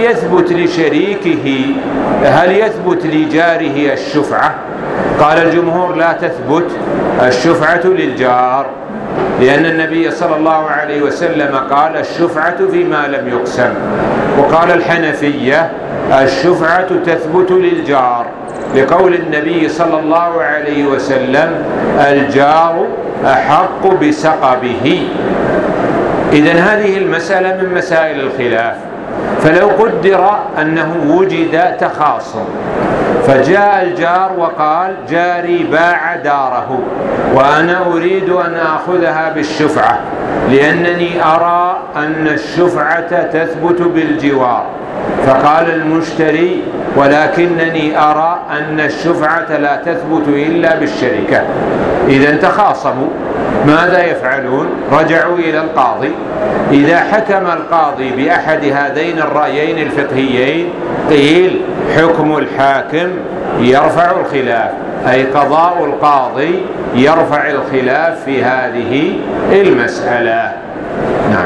يثبت لجاره الشفعة؟ قال الجمهور: لا تثبت الشفعة للجار، لأن النبي صلى الله عليه وسلم قال: الشفعة فيما لم يقسم. وقال الحنفية: الشفعة تثبت للجار، لقول النبي صلى الله عليه وسلم: الجار أحق بسقبه. إذن هذه المسألة من مسائل الخلاف. فلو قدر أنه وجد تخاصم، فجاء الجار وقال جاري باع داره وأنا أريد أن أخذها بالشفعة لأنني أرى أن الشفعة تثبت بالجوار، فقال المشتري ولكنني أرى أن الشفعة لا تثبت إلا بالشركة. إذا تخاصموا ماذا يفعلون؟ رجعوا إلى القاضي. إذا حكم القاضي بأحد هذين الرأيين الفقهيين قيل حكم الحاكم يرفع الخلاف، أي قضاء القاضي يرفع الخلاف في هذه المسألة. نعم.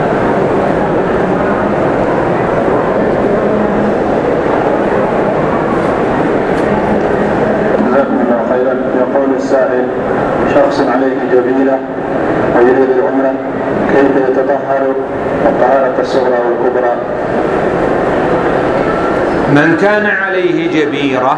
جزاكم الله خيرا. يقول السائل: شخص عليه جبيرة ويريد العمرة، كيف يتطهر الطهارة الصغرى والكبرى؟
من كان عليه جبيرة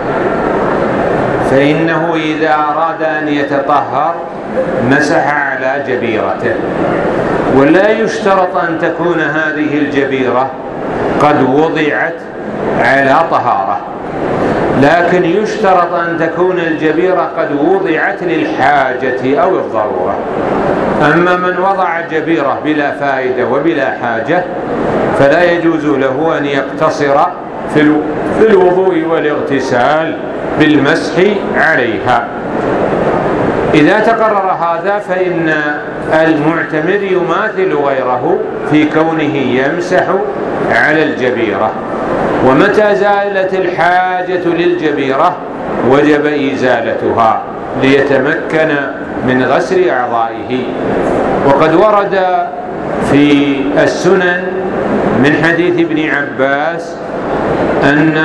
فإنه إذا أراد أن يتطهر مسح على جبيرته، ولا يشترط أن تكون هذه الجبيرة قد وضعت على طهارة، لكن يشترط أن تكون الجبيرة قد وضعت للحاجة أو الضرورة. أما من وضع جبيرة بلا فائدة وبلا حاجة فلا يجوز له أن يقتصر في الوضوء والاغتسال بالمسح عليها. إذا تقرر هذا فإن المعتمر يماثل غيره في كونه يمسح على الجبيرة، ومتى زالت الحاجة للجبيرة وجب إزالتها ليتمكن من غسل أعضائه. وقد ورد في السنن من حديث ابن عباس أن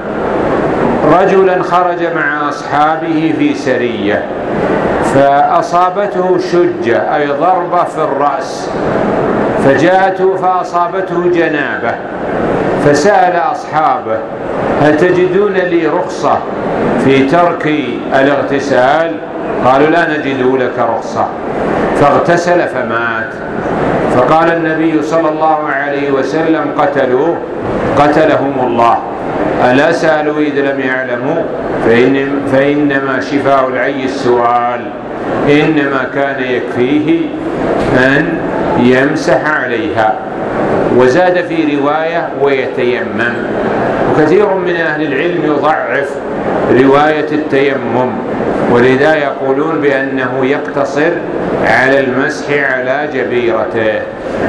رجلا خرج مع أصحابه في سرية فأصابته شجة أي ضربة في الرأس، فجاءته فأصابته جنابة، فسأل أصحابه هل تجدون لي رخصة في ترك الاغتسال؟ قالوا لا نجد لك رخصة، فاغتسل فمات. فقال النبي صلى الله عليه وسلم قتلوه قتلهم الله، ألا سألوا إذ لم يعلموا؟ فإنما شفاء العي السؤال، إنما كان يكفيه أن يمسح عليها. وزاد في رواية ويتيمم، وكثير من أهل العلم يضعف رواية التيمم، ولذا يقولون بأنه يقتصر على المسح على جبيرته.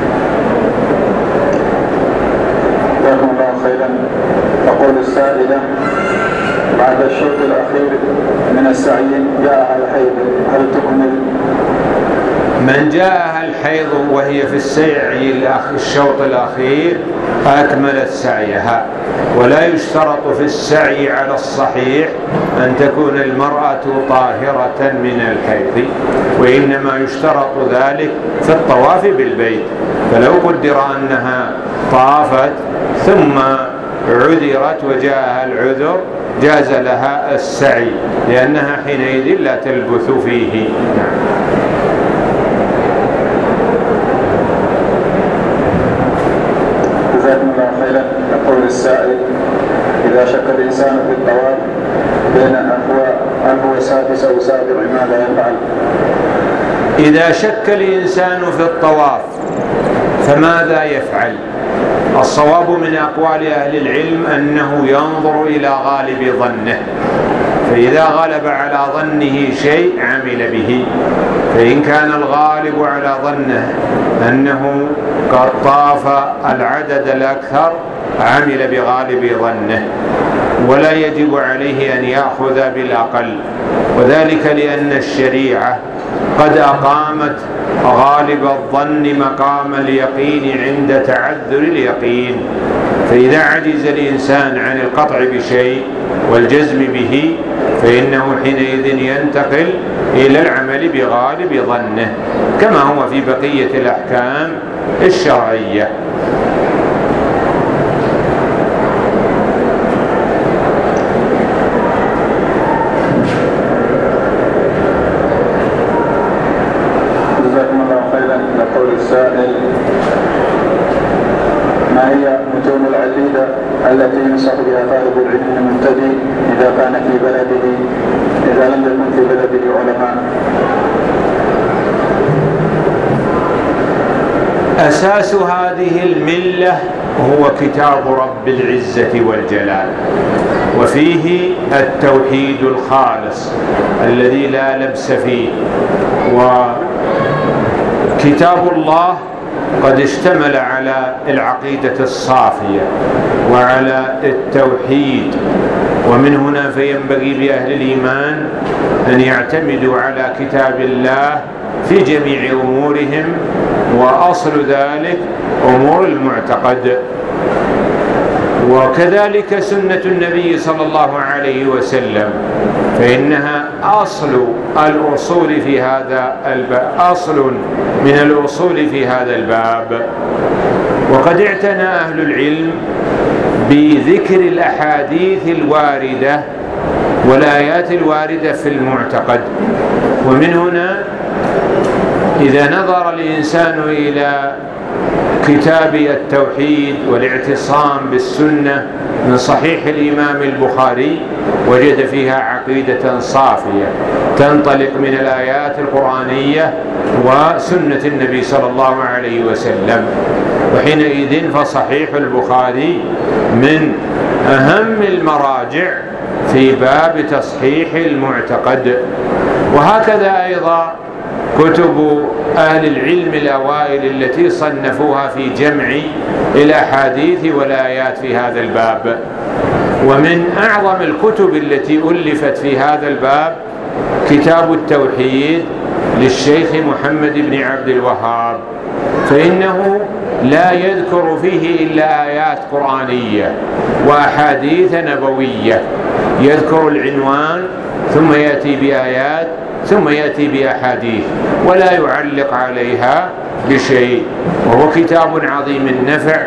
جزاكم الله خيرا. تقول السائلة: بعد الشوط الأخير من السعي جاءها الحيض، هل تكمل؟
من جاءها الحيض وهي في السعي الشوط الأخير أكملت سعيها، ولا يشترط في السعي على الصحيح أن تكون المرأة طاهرة من الحيض، وإنما يشترط ذلك في الطواف بالبيت. فلو قدر أنها طافت ثم عذرت وجاءها العذر جاز لها السعي، لأنها حينئذ لا تلبث فيه.
جزاكم الله خيرا. يقول السائل: إذا شك الإنسان في الطواف بين هل هو سادس أو سابع ماذا يفعل؟
إذا شك الإنسان في الطواف فماذا يفعل؟ الصواب من أقوال أهل العلم أنه ينظر إلى غالب ظنه، فإذا غلب على ظنه شيء عمل به، فإن كان الغالب على ظنه أنه قد طاف العدد الأكثر عمل بغالب ظنه، ولا يجب عليه أن يأخذ بالأقل، وذلك لأن الشريعة قد أقامت غالب الظن مقام اليقين عند تعذر اليقين. فإذا عجز الإنسان عن القطع بشيء والجزم به فإنه حينئذ ينتقل إلى العمل بغالب ظنه، كما هو في بقية الأحكام الشرعية.
جزاكم الله خيرا. يقول السائل: ما هي المتون العديدة التي ينصح بها طالب العلم المبتدئ إذا كان في بلده، إذا لم يكن في بلده علماء.
أساس هذه الملة هو كتاب رب العزة والجلال، وفيه التوحيد الخالص الذي لا لبس فيه. وكتاب الله قد اشتمل على العقيدة الصافية وعلى التوحيد، ومن هنا فينبغي لأهل الإيمان أن يعتمدوا على كتاب الله في جميع أمورهم، وأصل ذلك أمور المعتقد. وكذلك سنة النبي صلى الله عليه وسلم، فإنها أصل الأصول في هذا الباب، أصل من الأصول في هذا الباب. وقد اعتنى أهل العلم بذكر الأحاديث الواردة والآيات الواردة في المعتقد. ومن هنا إذا نظر الإنسان إلى كتاب التوحيد والاعتصام بالسنة من صحيح الإمام البخاري وجد فيها عقيدة صافية تنطلق من الآيات القرآنية وسنة النبي صلى الله عليه وسلم، وحينئذ فصحيح البخاري من أهم المراجع في باب تصحيح المعتقد. وهكذا أيضا كتب أهل العلم الأوائل التي صنفوها في جمع الأحاديث والآيات في هذا الباب. ومن أعظم الكتب التي ألفت في هذا الباب كتاب التوحيد للشيخ محمد بن عبد الوهاب، فإنه لا يذكر فيه إلا آيات قرآنية وأحاديث نبوية، يذكر العنوان ثم يأتي بآيات ثم يأتي بأحاديث ولا يعلق عليها بشيء، وهو كتاب عظيم النفع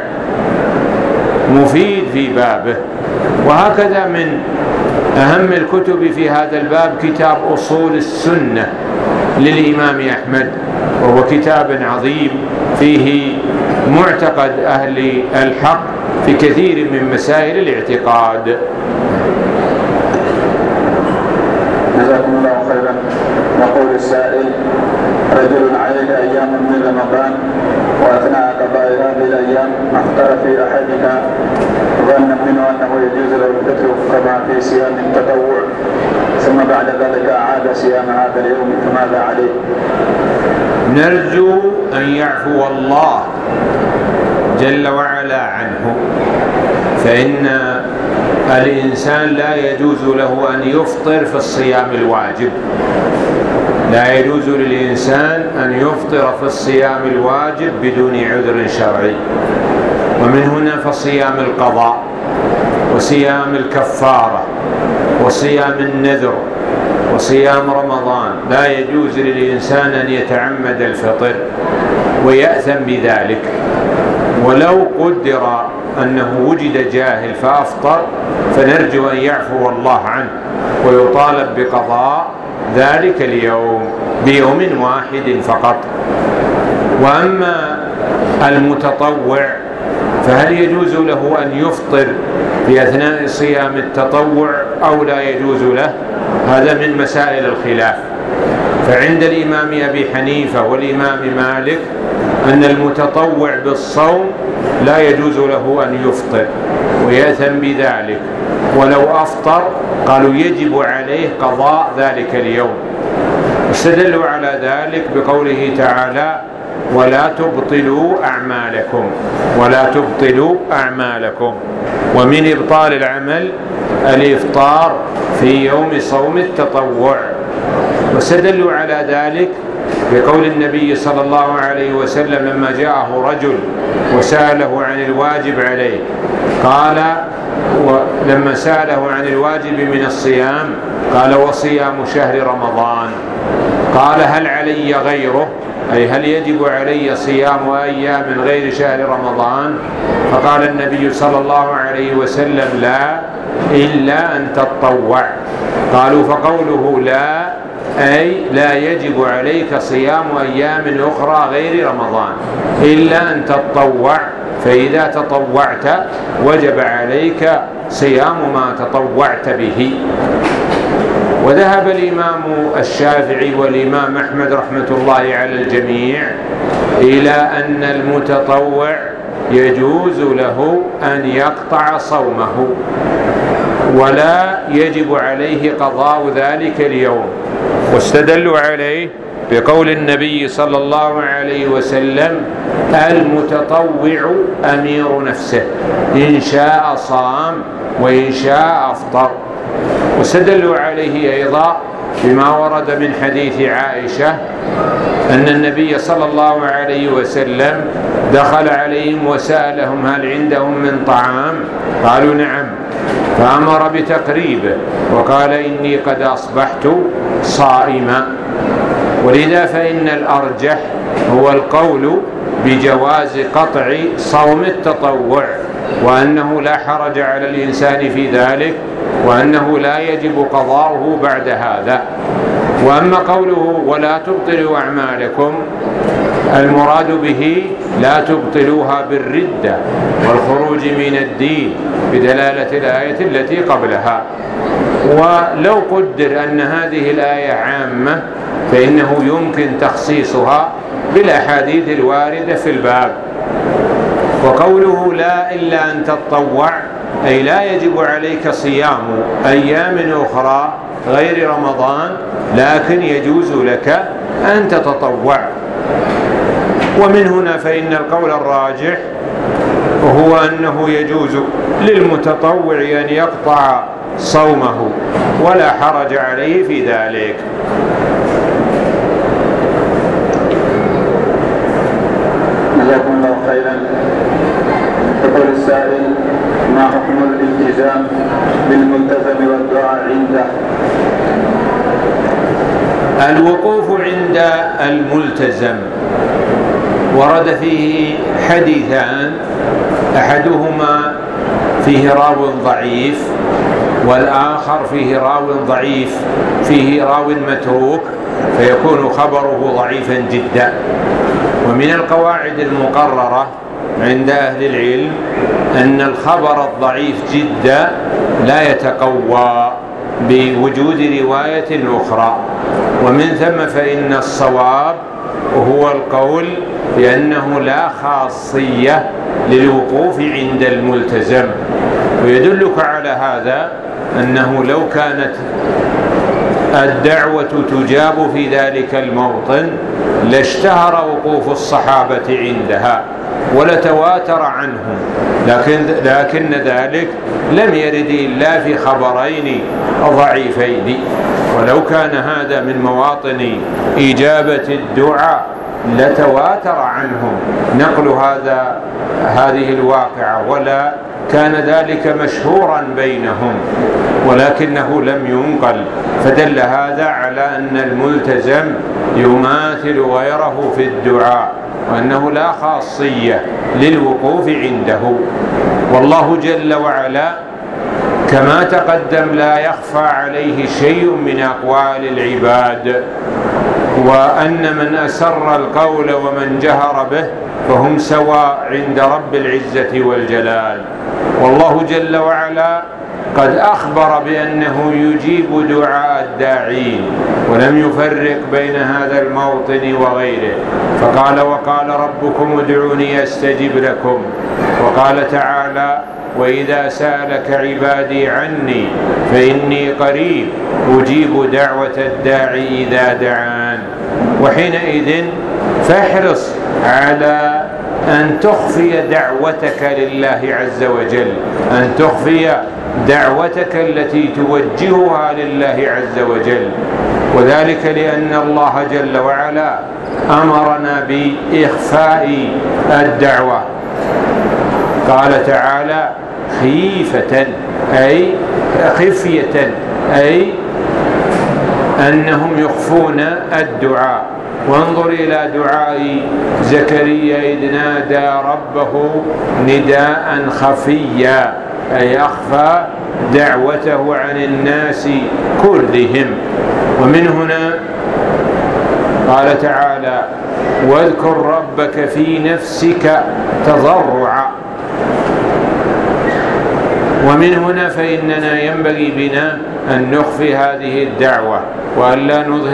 مفيد في بابه. وهكذا من أهم الكتب في هذا الباب كتاب أصول السنة للإمام أحمد، وهو كتاب عظيم فيه معتقد أهل الحق في كثير من مسائل الاعتقاد.
جزاكم الله خيرا. يقول السائل: رجل عليه أيام من رمضان، وأثناء قضاء هذه الأيام أفطر في أحدها ظنا منه أنه يجوز له الفطر كما في صيام التطوع، ثم بعد ذلك أعاد صيام هذا اليوم، فماذا عليه؟
نرجو أن يعفو الله جل وعلا عنه، فإن الإنسان لا يجوز له أن يفطر في الصيام الواجب، لا يجوز للإنسان أن يفطر في الصيام الواجب بدون عذر شرعي. ومن هنا فصيام القضاء وصيام الكفارة وصيام النذر وصيام رمضان لا يجوز للإنسان أن يتعمد الفطر ويأثم بذلك. ولو قدر أنه وجد جاهل فأفطر فنرجو أن يعفو الله عنه ويطالب بقضاء ذلك اليوم بيوم واحد فقط. وأما المتطوع فهل يجوز له أن يفطر في أثناء صيام التطوع أو لا يجوز له؟ هذا من مسائل الخلاف. فعند الإمام أبي حنيفة والإمام مالك أن المتطوع بالصوم لا يجوز له أن يفطر ويأثم بذلك، ولو أفطر قالوا يجب عليه قضاء ذلك اليوم. استدلوا على ذلك بقوله تعالى: ولا تبطلوا أعمالكم، ولا تبطلوا أعمالكم. ومن إبطال العمل الإفطار في يوم صوم التطوع. واستدلوا على ذلك بقول النبي صلى الله عليه وسلم لما جاءه رجل وسأله عن الواجب عليه، قال لما سأله عن الواجب من الصيام قال: وصيام شهر رمضان. قال: هل علي غيره؟ أي هل يجب علي صيام أيام من غير شهر رمضان؟ فقال النبي صلى الله عليه وسلم: لا، إلا أن تتطوع. قالوا: فقوله لا أي لا يجب عليك صيام أيام أخرى غير رمضان إلا أن تتطوع، فإذا تطوعت وجب عليك صيام ما تطوعت به. وذهب الإمام الشافعي والإمام أحمد رحمة الله على الجميع إلى أن المتطوع يجوز له أن يقطع صومه ولا يجب عليه قضاء ذلك اليوم، واستدلوا عليه بقول النبي صلى الله عليه وسلم: المتطوع أمير نفسه، إن شاء صام وإن شاء أفطر. واستدلوا عليه أيضا بما ورد من حديث عائشة أن النبي صلى الله عليه وسلم دخل عليهم وسألهم: هل عندهم من طعام؟ قالوا: نعم. فأمر بتقريبه وقال: إني قد أصبحت صائما. ولذا فإن الأرجح هو القول بجواز قطع صوم التطوع، وأنه لا حرج على الإنسان في ذلك، وأنه لا يجب قضاؤه بعد هذا. وأما قوله: ولا تبطلوا أعمالكم، المراد به لا تبطلوها بالردة والخروج من الدين بدلالة الآية التي قبلها. ولو قدر أن هذه الآية عامة فإنه يمكن تخصيصها بالأحاديث الواردة في الباب. وقوله: لا إلا أن تتطوع، أي لا يجب عليك صيام أيام أخرى غير رمضان، لكن يجوز لك أن تتطوع. ومن هنا فإن القول الراجح وهو أنه يجوز للمتطوع أن يقطع صومه ولا حرج عليه في ذلك.
جزاكم الله خيرا. يقول السائل: ما حكم الالتزام بالملتزم والدعاء عنده؟
الوقوف عند الملتزم ورد فيه حديثان، أحدهما فيه راو ضعيف والآخر فيه راو ضعيف، فيه راو متروك، فيكون خبره ضعيفا جدا. ومن القواعد المقررة عند أهل العلم أن الخبر الضعيف جدا لا يتقوى بوجود رواية أخرى. ومن ثم فإن الصواب هو القول بأنه لا خاصية للوقوف عند الملتزم. ويدلك على هذا أنه لو كانت الدعوة تجاب في ذلك الموطن لاشتهر وقوف الصحابة عندها ولتواتر عنهم، لكن ذلك لم يرد إلا في خبرين ضعيفين. ولو كان هذا من مواطن إجابة الدعاء لتواتر عنهم نقل هذه الواقعة، ولا كان ذلك مشهورا بينهم، ولكنه لم ينقل، فدل هذا على أن الملتزم يماثل غيره في الدعاء، وأنه لا خاصية للوقوف عنده. والله جل وعلا كما تقدم لا يخفى عليه شيء من أقوال العباد، وأن من أسر القول ومن جهر به فهم سواء عند رب العزة والجلال. والله جل وعلا قد أخبر بأنه يجيب دعاء الداعين ولم يفرق بين هذا الموطن وغيره، فقال: وقال ربكم ادعوني أستجب لكم. وقال تعالى: وإذا سألك عبادي عني فإني قريب أجيب دعوة الداعي إذا دعان. وحينئذ فاحرص على أن تخفي دعوتك لله عز وجل، أن تخفي دعوتك التي توجهها لله عز وجل، وذلك لأن الله جل وعلا أمرنا بإخفاء الدعوة. قال تعالى: خيفة أي خفية، أي أنهم يخفون الدعاء. وانظر إلى دعاء زكريا إذ نادى ربه نداء خفيا، أي أخفى دعوته عن الناس كلهم. ومن هنا قال تعالى: واذكر ربك في نفسك تضرعا. ومن هنا فإننا ينبغي بنا أن نخفي هذه الدعوة، وأن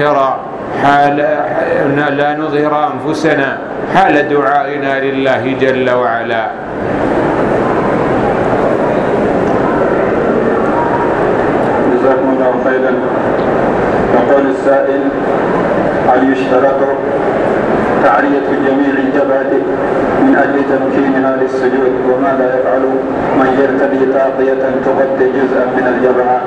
لا نظهر أنفسنا حال دعائنا لله جل وعلا.
جزاكم الله خيرا. يقول السائل: هل يشترط تعرية جميع الجبهة من أجل تمكينها للسجود؟ وماذا يفعل من يرتدي طاقية تغطي جزءا من الجبهة؟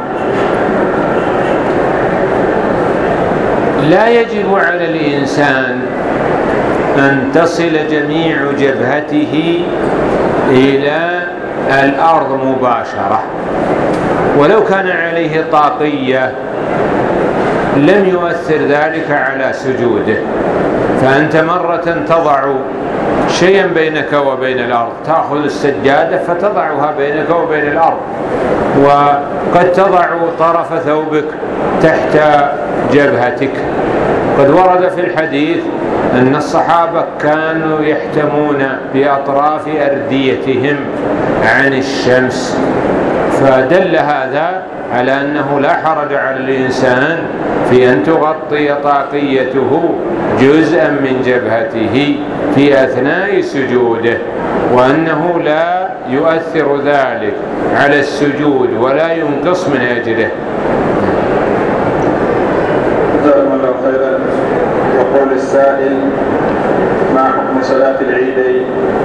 لا يجب على الإنسان أن تصل جميع جبهته إلى الأرض مباشرة، ولو كان عليه طاقية لم يؤثر ذلك على سجوده. فأنت مرة تضع شيئا بينك وبين الأرض، تأخذ السجادة فتضعها بينك وبين الأرض، وقد تضع طرف ثوبك تحت جبهتك. قد ورد في الحديث أن الصحابة كانوا يحتمون بأطراف أرديتهم عن الشمس، فدل هذا على أنه لا حرج على الإنسان في أن تغطي طاقيته جزءا من جبهته في أثناء سجوده، وأنه لا يؤثر ذلك على السجود ولا ينقص من أجره.
جزاكم الله خيرا. يقول السائل: ما حكم صلاة العيدين؟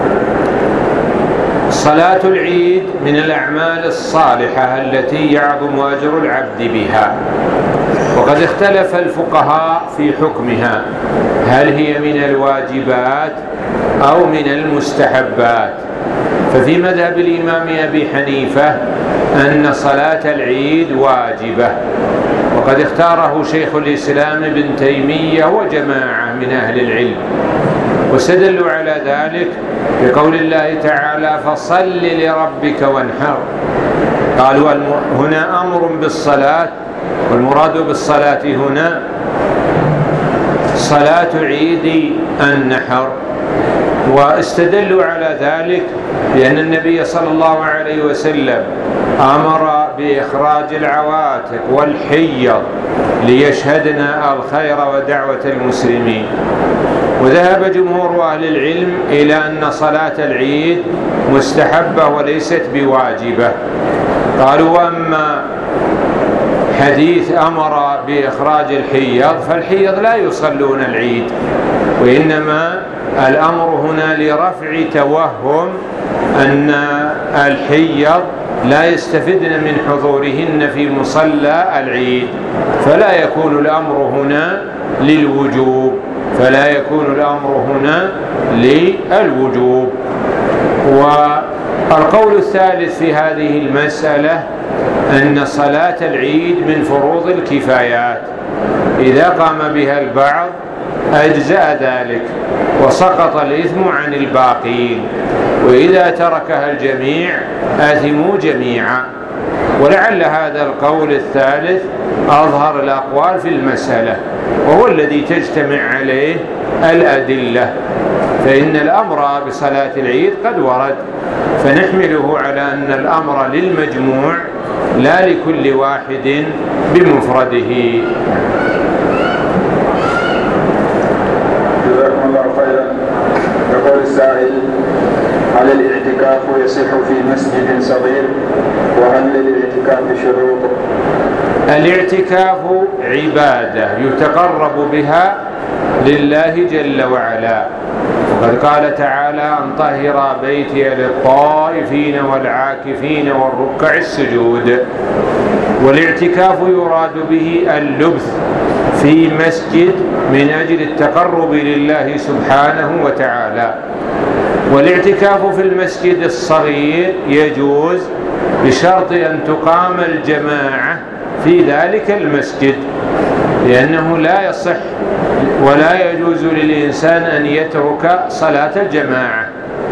صلاة العيد من الأعمال الصالحة التي يعظم أجر العبد بها، وقد اختلف الفقهاء في حكمها، هل هي من الواجبات أو من المستحبات. ففي مذهب الإمام أبي حنيفة أن صلاة العيد واجبة، وقد اختاره شيخ الإسلام ابن تيمية وجماعة من أهل العلم، واستدلوا على ذلك بقول الله تعالى: فصل لربك وانحر. قالوا هنا أمر بالصلاة، والمراد بالصلاة هنا صلاة عيد النحر. واستدلوا على ذلك لأن النبي صلى الله عليه وسلم أمر بإخراج العواتق والحيض ليشهدنا الخير ودعوة المسلمين. وذهب جمهور أهل العلم إلى أن صلاة العيد مستحبة وليست بواجبة. قالوا: وأما حديث أمر بإخراج الحيض فالحيض لا يصلون العيد، وإنما الأمر هنا لرفع توهم أن الحيض لا يستفدن من حضورهن في مصلى العيد، فلا يكون الأمر هنا للوجوب، للوجوب. والقول الثالث في هذه المسألة أن صلاة العيد من فروض الكفايات، إذا قام بها البعض أجزأ ذلك وسقط الإثم عن الباقين، وإذا تركها الجميع آثموا جميعا. ولعل هذا القول الثالث أظهر الأقوال في المسألة، وهو الذي تجتمع عليه الأدلة، فإن الأمر بصلاة العيد قد ورد، فنحمله على أن الأمر للمجموع لا لكل واحد بمفرده.
جزاكم الله خيرا. يقول السائل: هل الاعتكاف يصح في مسجد صغير؟ وهل للاعتكاف شروط؟
الاعتكاف عبادة يتقرب بها لله جل وعلا، وقد قال تعالى: أن طهر بيتي للطائفين والعاكفين والركع السجود. والاعتكاف يراد به اللبث في مسجد من أجل التقرب لله سبحانه وتعالى. والاعتكاف في المسجد الصغير يجوز بشرط أن تقام الجماعة في ذلك المسجد، لأنه لا يصح ولا يجوز للإنسان أن يترك صلاة الجماعة،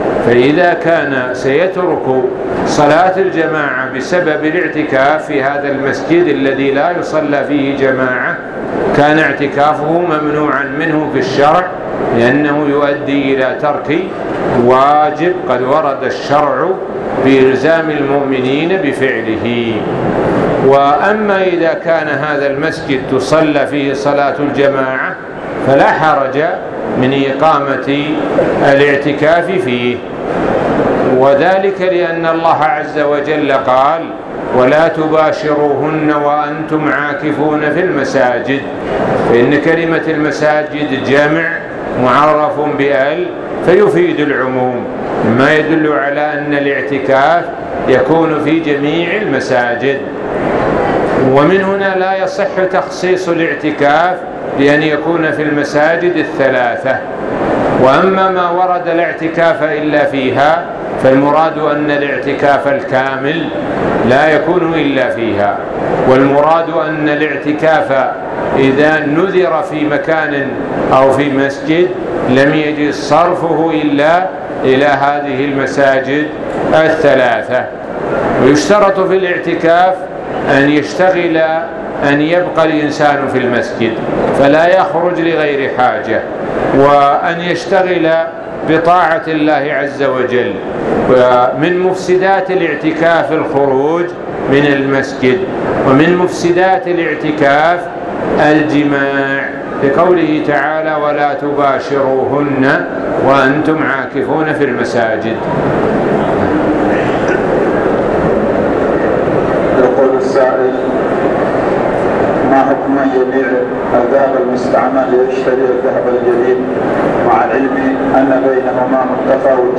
فإذا كان سيترك صلاة الجماعة بسبب الاعتكاف في هذا المسجد الذي لا يصلى فيه جماعة كان اعتكافه ممنوعا منه في الشرع، لأنه يؤدي إلى ترك واجب قد ورد الشرع بإلزام المؤمنين بفعله. وأما إذا كان هذا المسجد تصلى فيه صلاة الجماعة فلا حرج من إقامة الاعتكاف فيه، وذلك لأن الله عز وجل قال: ولا تباشروهن وأنتم عاكفون في المساجد، فإن كلمة المساجد جمع معرف بأل فيفيد العموم، ما يدل على أن الاعتكاف يكون في جميع المساجد. ومن هنا لا يصح تخصيص الاعتكاف بأن يكون في المساجد الثلاثة. وأما ما ورد الاعتكاف إلا فيها فالمراد أن الاعتكاف الكامل لا يكون إلا فيها، والمراد أن الاعتكاف إذا نذر في مكان أو في مسجد لم يجز صرفه إلا إلى هذه المساجد الثلاثة. ويشترط في الاعتكاف أن يبقى الإنسان في المسجد فلا يخرج لغير حاجة، وأن يشتغل بطاعة الله عز وجل. ومن مفسدات الاعتكاف الخروج من المسجد، ومن مفسدات الاعتكاف الجماع، لقوله تعالى: ولا تباشروهن وأنتم عاكفون في المساجد.
يقول السائل: ما حكم من يبيع الذهب المستعمل ليشتري الذهب الجديد مع العلم أن بينهما متفاوت؟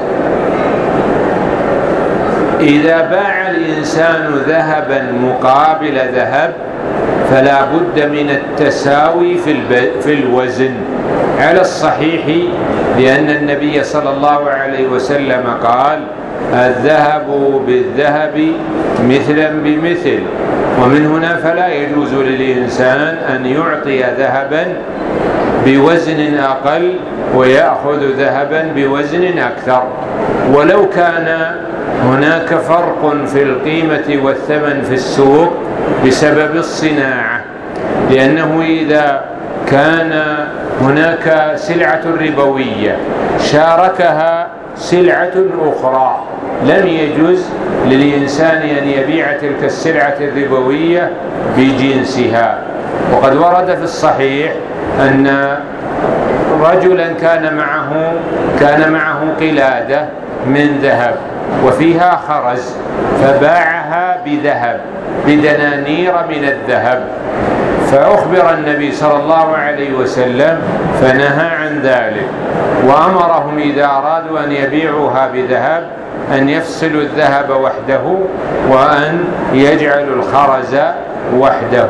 إذا باع الإنسان ذهبا مقابل ذهب فلا بد من التساوي في الوزن على الصحيح، لأن النبي صلى الله عليه وسلم قال: الذهب بالذهب مثلا بمثل. ومن هنا فلا يجوز للإنسان أن يعطي ذهبا بوزن أقل ويأخذ ذهبا بوزن أكثر، ولو كان هناك فرق في القيمة والثمن في السوق بسبب الصناعة، لأنه إذا كان هناك سلعة ربوية شاركها سلعة أخرى لم يجوز للإنسان أن يبيع تلك السلعة الربوية بجنسها. وقد ورد في الصحيح أن رجلا كان معه قلادة من ذهب وفيها خرز فباعها بذهب بدنانير من الذهب، فأخبر النبي صلى الله عليه وسلم فنهى عن ذلك، وأمرهم إذا أرادوا أن يبيعوها بذهب أن يفصلوا الذهب وحده وأن يجعلوا الخرز وحده.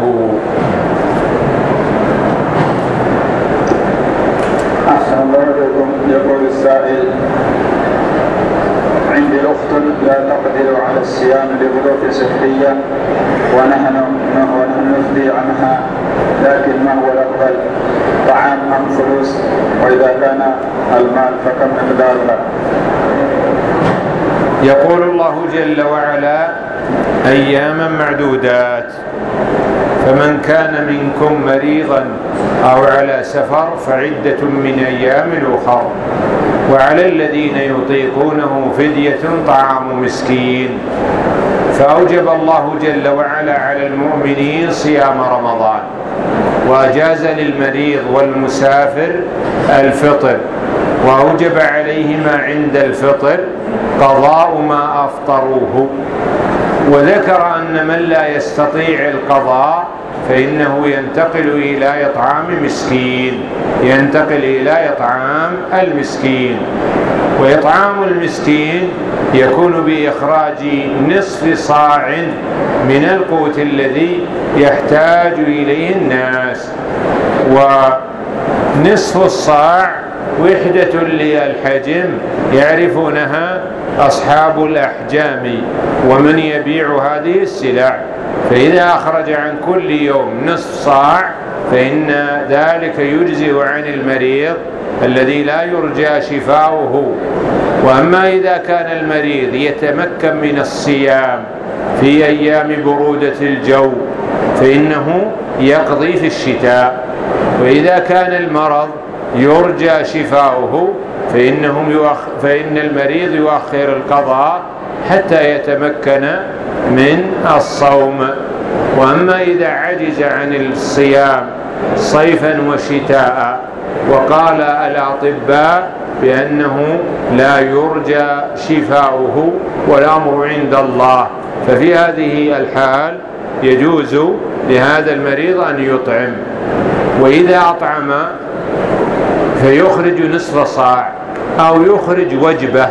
أحسن الله إليكم. يقول السائل: عندي أخت لا تقدر على الصيام لظروف صحية ونحن نفدي عنها، لكن ما هو الأفضل، طعام أم فلوس؟ وإذا كان المال فكم مقدارها؟
يقول الله جل وعلا: أياما معدودات، فمن كان منكم مريضا أو على سفر فعدة من أيام أخر، وعلى الذين يطيقونه فدية طعام مسكين. فأوجب الله جل وعلا على المؤمنين صيام رمضان، وأجاز للمريض والمسافر الفطر، وأوجب عليهما عند الفطر قضاء ما أفطروه. وذكر أن من لا يستطيع القضاء فإنه ينتقل إلى إطعام المسكين. وإطعام المسكين يكون بإخراج نصف صاع من القوت الذي يحتاج إليه الناس، ونصف الصاع وحدة للحجم يعرفونها أصحاب الأحجام ومن يبيع هذه السلع، فإذا أخرج عن كل يوم نصف صاع فإن ذلك يجزئ عن المريض الذي لا يرجى شفاؤه. وأما إذا كان المريض يتمكن من الصيام في أيام برودة الجو فإنه يقضي في الشتاء. وإذا كان المرض يرجى شفاؤه فإن المريض يؤخر القضاء حتى يتمكن من الصوم. وأما إذا عجز عن الصيام صيفا وشتاء وقال الأطباء بأنه لا يرجى شفاؤه والأمر عند الله، ففي هذه الحال يجوز لهذا المريض أن يطعم. وإذا أطعم فيخرج نصف صاع أو يخرج وجبة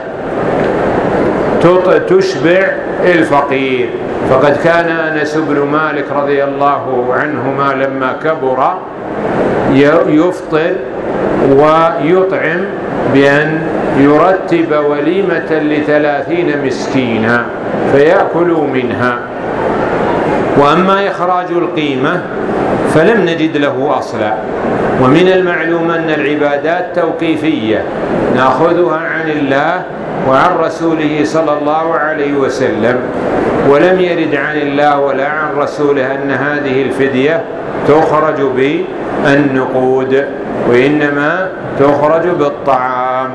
تشبع الفقير. فقد كان أنس بن مالك رضي الله عنهما لما كبر يفطر ويطعم بأن يرتب وليمة ل30 مسكينا فيأكلوا منها. وأما إخراج القيمة فلم نجد له أصلا. ومن المعلوم أن العبادات توقيفية نأخذها عن الله وعن رسوله صلى الله عليه وسلم، ولم يرد عن الله ولا عن رسوله أن هذه الفدية تخرج بالنقود، وإنما تخرج بالطعام.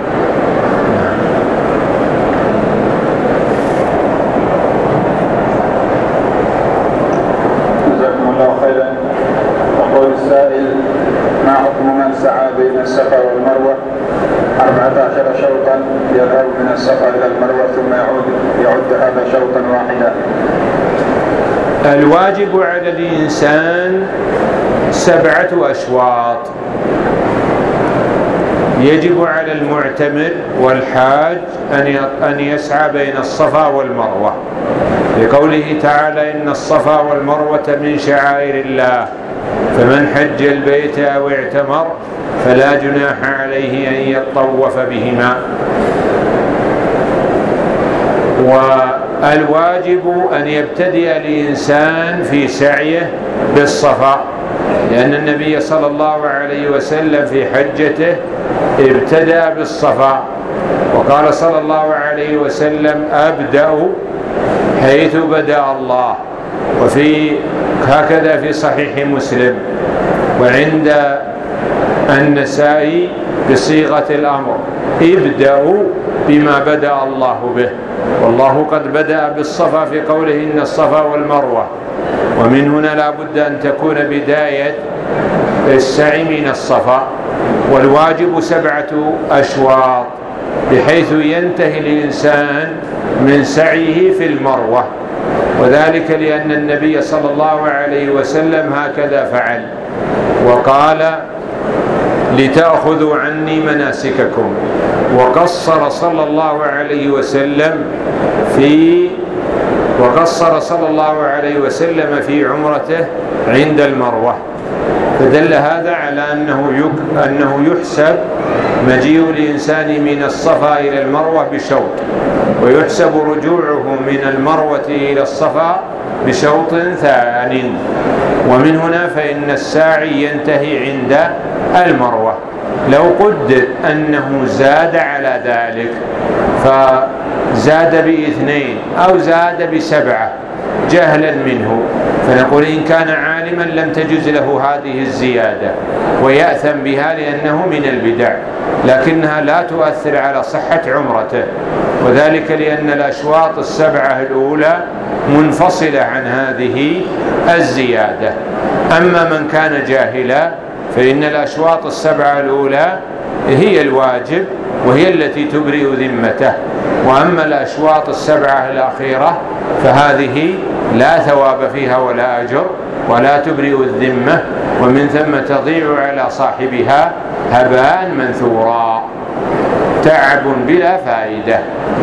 جزاكم الله خيرا. يقول السائل: ما حكم من سعى بين الصفا والمروة 14 شوطا يذهب من الصفا إلى المروة ثم يعد هذا شوطا واحدا؟
الواجب على الإنسان 7 أشواط. يجب على المعتمر والحاج أن يسعى بين الصفا والمروة، لقوله تعالى: إن الصفا والمروة من شعائر الله فمن حج البيت أو اعتمر فلا جناح عليه أن يطوف بهما. والواجب أن يبتدئ الإنسان في سعيه بالصفا، لأن النبي صلى الله عليه وسلم في حجته ابتدأ بالصفا، وقال صلى الله عليه وسلم: أبدأ حيث بدأ الله. وفي هكذا في صحيح مسلم وعند النسائي بصيغة الأمر: ابدأوا بما بدأ الله به. والله قد بدأ بالصفا في قوله: إن الصفا والمروة. ومن هنا لا بد أن تكون بداية السعي من الصفا. والواجب 7 أشواط بحيث ينتهي الإنسان من سعيه في المروة، وذلك لأن النبي صلى الله عليه وسلم هكذا فعل وقال: لتأخذوا عني مناسككم. وقصر صلى الله عليه وسلم في عمرته عند المروة. فدل هذا على أنه يحسب مجيء الإنسان من الصفا إلى المروة بشوط، ويحسب رجوعه من المروة إلى الصفا بشوط ثان. ومن هنا فإن الساعي ينتهي عند المروة. لو قدر أنه زاد على ذلك فزاد ب2 أو زاد ب7 جهلا منه، فنقول إن كان عالما لم تجز له هذه الزيادة ويأثم بها لأنه من البدع، لكنها لا تؤثر على صحة عمرته، وذلك لأن الأشواط 7 الأولى منفصلة عن هذه الزيادة. أما من كان جاهلا فإن الأشواط 7 الأولى هي الواجب وهي التي تبرئ ذمته، وأما الأشواط 7 الأخيرة فهذه لا ثواب فيها ولا أجر ولا تبرئ الذمة، ومن ثم تضيع على صاحبها هباء منثورا، تعب بلا فائدة.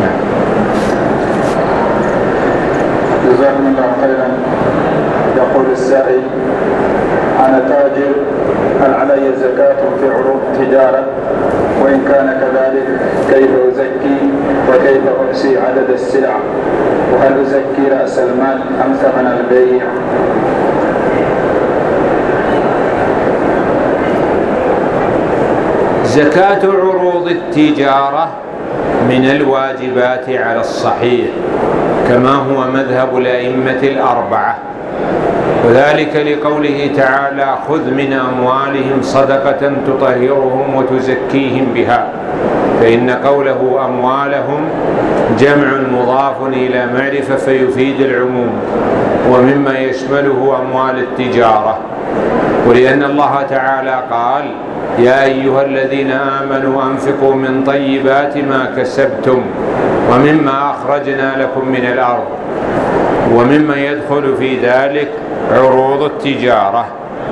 جزاكم الله خيرا. يقول السائل: أنا تاجر، هل علي زكاة في عروض التجارة؟ وإن كان كذلك كيف أزكي وكيف أحصي عدد السلع؟ وهل أزكي رأس المال أم ثمن البيع؟
زكاة عروض التجارة من الواجبات على الصحيح كما هو مذهب الأئمة الأربعة، وذلك لقوله تعالى: خذ من أموالهم صدقة تطهرهم وتزكيهم بها، فإن قوله أموالهم جمع مضاف إلى معرفة فيفيد العموم، ومما يشمله أموال التجارة. ولأن الله تعالى قال: يا أيها الذين آمنوا أنفقوا من طيبات ما كسبتم ومما أخرجنا لكم من الأرض، ومما يدخل في ذلك عروض التجارة.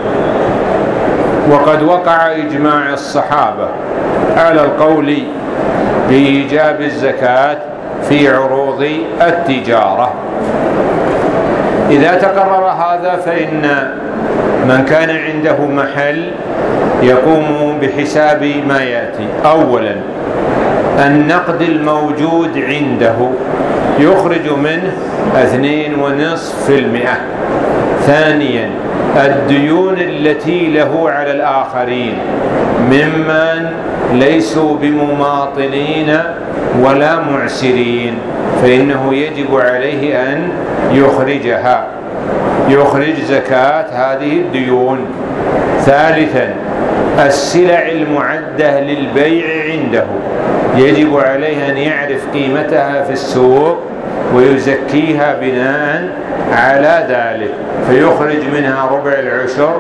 وقد وقع إجماع الصحابة على القول بإيجاب الزكاة في عروض التجارة. إذا تقرر هذا فإن من كان عنده محل يقوم بحساب ما يأتي. أولا النقد الموجود عنده يخرج منه 2.5%. ثانيا الديون التي له على الآخرين ممن ليسوا بمماطلين ولا معسرين فإنه يجب عليه أن يخرج زكاة هذه الديون. ثالثا السلع المعدة للبيع عنده يجب عليه أن يعرف قيمتها في السوق ويزكيها بناء على ذلك، فيخرج منها ربع العشر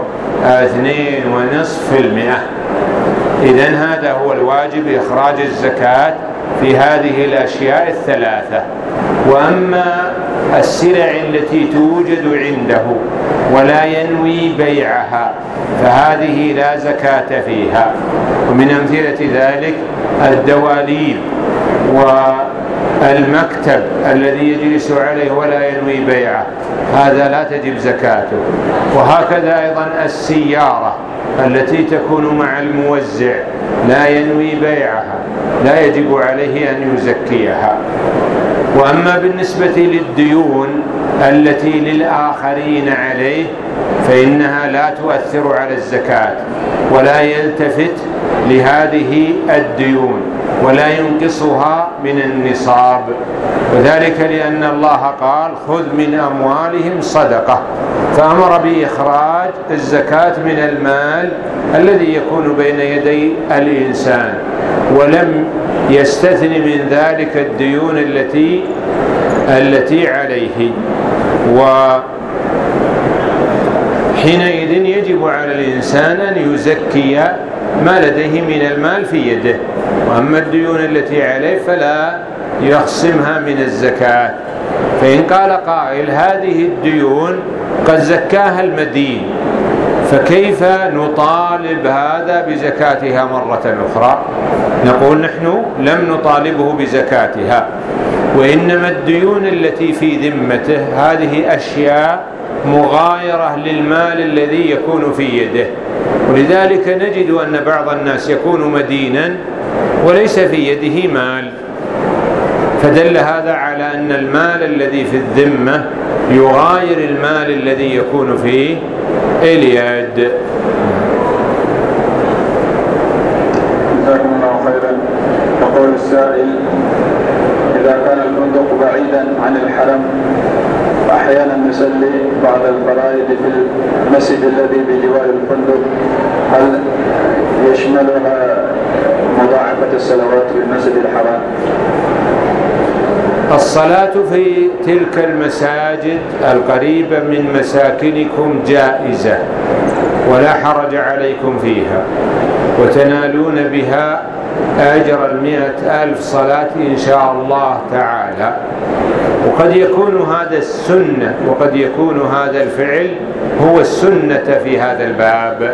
2.5%. إذن هذا هو الواجب، إخراج الزكاة في هذه الأشياء الثلاثة. وأما السلع التي توجد عنده ولا ينوي بيعها فهذه لا زكاة فيها. ومن أمثلة ذلك الدواليب والمكتب الذي يجلس عليه ولا ينوي بيعه، هذا لا تجب زكاته. وهكذا أيضا السيارة التي تكون مع الموزع لا ينوي بيعها لا يجب عليه أن يزكيها. وأما بالنسبة للديون التي للآخرين عليه فإنها لا تؤثر على الزكاة ولا يلتفت لهذه الديون ولا ينقصها من النصاب، وذلك لأن الله قال: خذ من أموالهم صدقة، فأمر بإخراج الزكاة من المال الذي يكون بين يدي الإنسان، ولم يستثن من ذلك الديون التي عليه. وحينئذ يجب على الإنسان أن يزكي ما لديه من المال في يده، وأما الديون التي عليه فلا يخصمها من الزكاة. فإن قال قائل: هذه الديون قد زكاها المدين، فكيف نطالب هذا بزكاتها مرة أخرى؟ نقول: نحن لم نطالبه بزكاتها، وإنما الديون التي في ذمته هذه أشياء مغايرة للمال الذي يكون في يده، ولذلك نجد أن بعض الناس يكون مدينا وليس في يده مال، فدل هذا على أن المال الذي في الذمة يغاير المال الذي يكون في اليد.
جزاكم الله خيرا. يقول السائل: إذا كان الفندق بعيدا عن الحرم وأحيانا نصلي بعض الفرائض في المسجد الذي بجوار الفندق، هل يشملها مضاعفة الصلوات في المسجد الحرام؟
الصلاة في تلك المساجد القريبة من مساكنكم جائزة ولا حرج عليكم فيها، وتنالون بها أجر 100,000 صلاة إن شاء الله تعالى. وقد يكون هذا السنة وقد يكون هذا الفعل هو السنة في هذا الباب.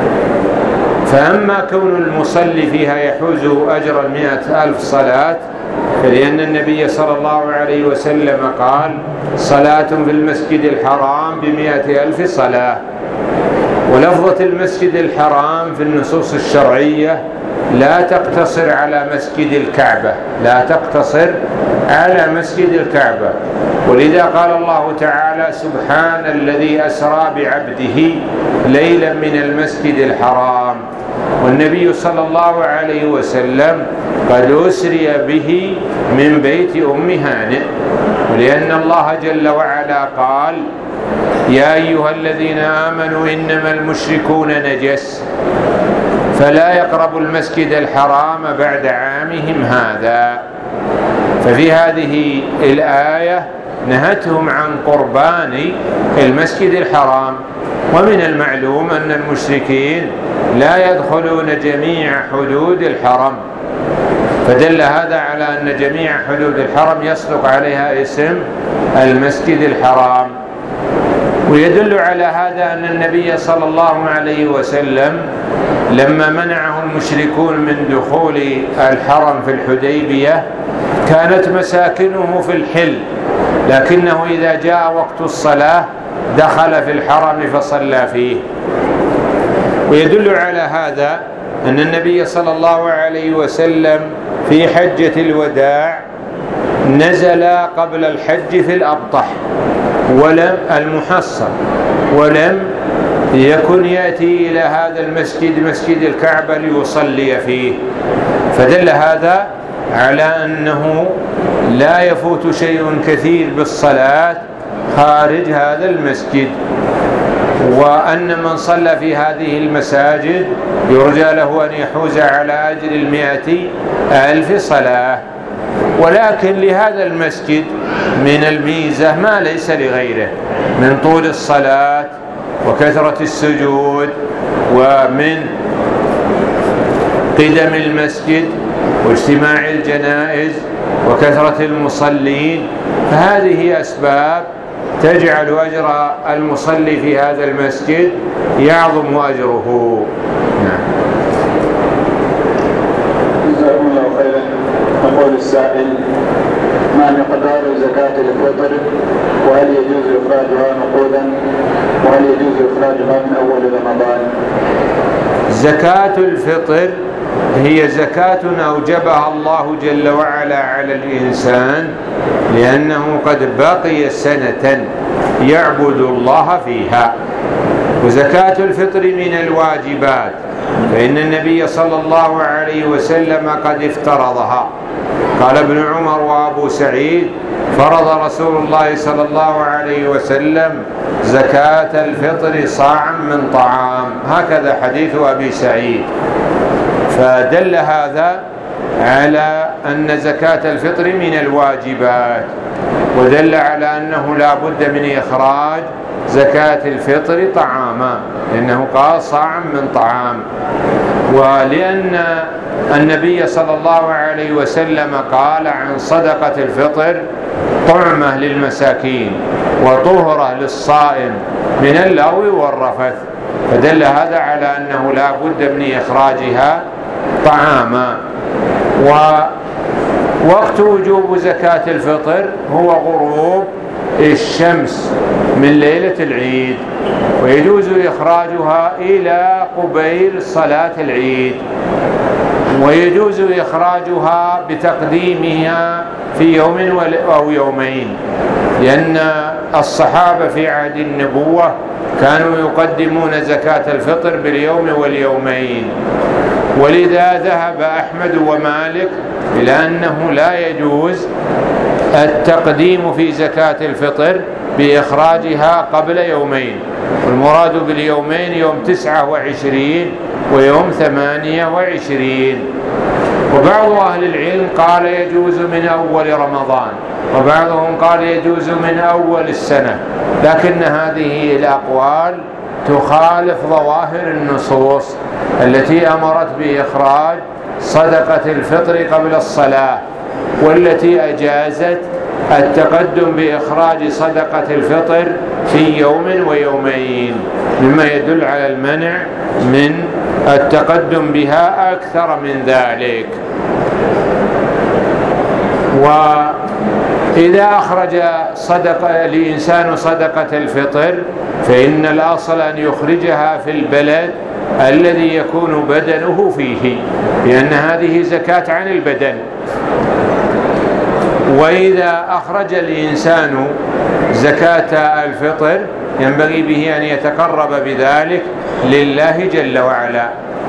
فأما كون المصلي فيها يحوز أجر 100,000 صلاة فلأن النبي صلى الله عليه وسلم قال: صلاة في المسجد الحرام ب100,000 صلاة. ولفظة المسجد الحرام في النصوص الشرعية لا تقتصر على مسجد الكعبة، لا تقتصر على مسجد الكعبة. ولذا قال الله تعالى: سبحان الذي أسرى بعبده ليلا من المسجد الحرام. والنبي صلى الله عليه وسلم قد أسري به من بيت أم هانئ، ولأن الله جل وعلا قال: يا أيها الذين آمنوا إنما المشركون نجس فلا يقربوا المسجد الحرام بعد عامهم هذا. ففي هذه الآية نهتهم عن قربان المسجد الحرام. ومن المعلوم أن المشركين لا يدخلون جميع حدود الحرم، فدل هذا على أن جميع حدود الحرم يصدق عليها اسم المسجد الحرام. ويدل على هذا أن النبي صلى الله عليه وسلم لما منعه المشركون من دخول الحرم في الحديبية كانت مساكنه في الحل، لكنه إذا جاء وقت الصلاة دخل في الحرم فصلى فيه. ويدل على هذا أن النبي صلى الله عليه وسلم في حجة الوداع نزل قبل الحج في الأبطح ولم المحصن، ولم يكن يأتي إلى هذا المسجد مسجد الكعبة ليصلي فيه، فدل هذا على أنه لا يفوت شيء كثير بالصلاة خارج هذا المسجد، وأن من صلى في هذه المساجد يرجى له أن يحوز على أجر 100,000 صلاة. ولكن لهذا المسجد من الميزة ما ليس لغيره من طول الصلاة وكثرة السجود ومن قدم المسجد واجتماع الجنائز وكثرة المصلين، فهذه أسباب تجعل أجر المصلي في هذا المسجد يعظم أجره. نعم.
جزاكم الله خيرا. يقول السائل: ما مقدار زكاة الفطر؟ وهل يجوز إخراجها نقودا؟ وهل يجوز إخراجها من أول رمضان؟
زكاة الفطر هي زكاة أوجبها الله جل وعلا على الإنسان لأنه قد بقي سنة يعبد الله فيها. وزكاة الفطر من الواجبات، فإن النبي صلى الله عليه وسلم قد افترضها. قال ابن عمر وأبو سعيد: فرض رسول الله صلى الله عليه وسلم زكاة الفطر صاعا من طعام، هكذا حديث أبي سعيد. فدل هذا على أن زكاة الفطر من الواجبات، ودل على أنه لا بد من إخراج زكاة الفطر طعاما، لأنه قال صاعا من طعام. ولأن النبي صلى الله عليه وسلم قال عن صدقة الفطر: طعمة للمساكين وطهرة للصائم من اللغو والرفث، فدل هذا على أنه لا بد من إخراجها طعاما. ووقت وجوب زكاة الفطر هو غروب الشمس من ليلة العيد، ويجوز إخراجها إلى قبيل صلاة العيد، ويجوز إخراجها بتقديمها في يوم أو يومين، لأن الصحابة في عهد النبوة كانوا يقدمون زكاة الفطر باليوم واليومين. ولذا ذهب أحمد ومالك إلى أنه لا يجوز التقديم في زكاة الفطر بإخراجها قبل يومين، والمراد باليومين يوم 29 ويوم 28. وبعض أهل العلم قال يجوز من أول رمضان، وبعضهم قال يجوز من أول السنة، لكن هذه الأقوال تخالف ظواهر النصوص التي أمرت بإخراج صدقة الفطر قبل الصلاة، والتي أجازت التقدم بإخراج صدقة الفطر في يوم ويومين، مما يدل على المنع من التقدم بها أكثر من ذلك. إذا أخرج الإنسان صدقة الفطر فإن الأصل أن يخرجها في البلد الذي يكون بدنه فيه، لأن هذه زكاة عن البدن. وإذا أخرج الإنسان زكاة الفطر ينبغي به أن يتقرب بذلك لله جل وعلا.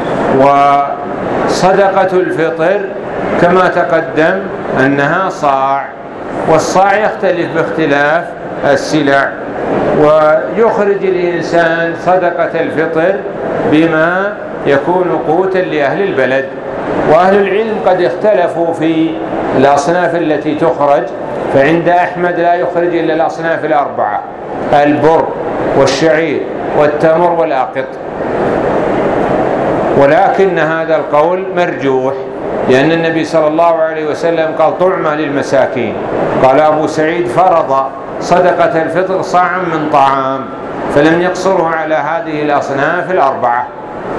وصدقة الفطر كما تقدم أنها صاع، والصاع يختلف باختلاف السلع، ويخرج الإنسان صدقة الفطر بما يكون قوتا لأهل البلد. وأهل العلم قد اختلفوا في الأصناف التي تخرج، فعند أحمد لا يخرج إلا الأصناف الأربعة: البر والشعير والتمر والآقط. ولكن هذا القول مرجوح، لأن النبي صلى الله عليه وسلم قال: طعمة للمساكين. قال أبو سعيد: فرض صدقة الفطر صاعا من طعام، فلم يقصره على هذه الأصناف الأربعة.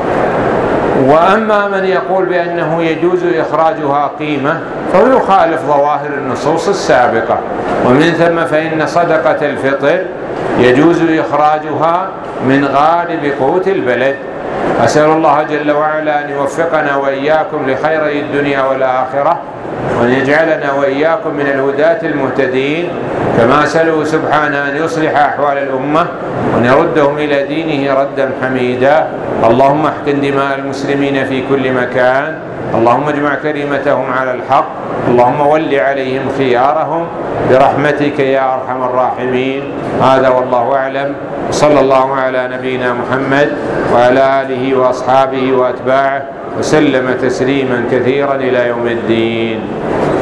وأما من يقول بأنه يجوز إخراجها قيمة فهو يخالف ظواهر النصوص السابقة، ومن ثم فإن صدقة الفطر يجوز إخراجها من غالب قوت البلد. أسأل الله جل وعلا أن يوفقنا وإياكم لخيري الدنيا والآخرة، وأن يجعلنا وإياكم من الهداة المهتدين، كما أسأله سبحانه أن يصلح أحوال الأمة وأن يردهم إلى دينه ردا حميدا. اللهم احقن دماء المسلمين في كل مكان، اللهم اجمع كلمتهم على الحق، اللهم ول عليهم خيارهم برحمتك يا أرحم الراحمين. هذا والله أعلم، صلى الله على نبينا محمد وعلى آله وأصحابه وأتباعه وسلم تسليما كثيرا إلى يوم الدين.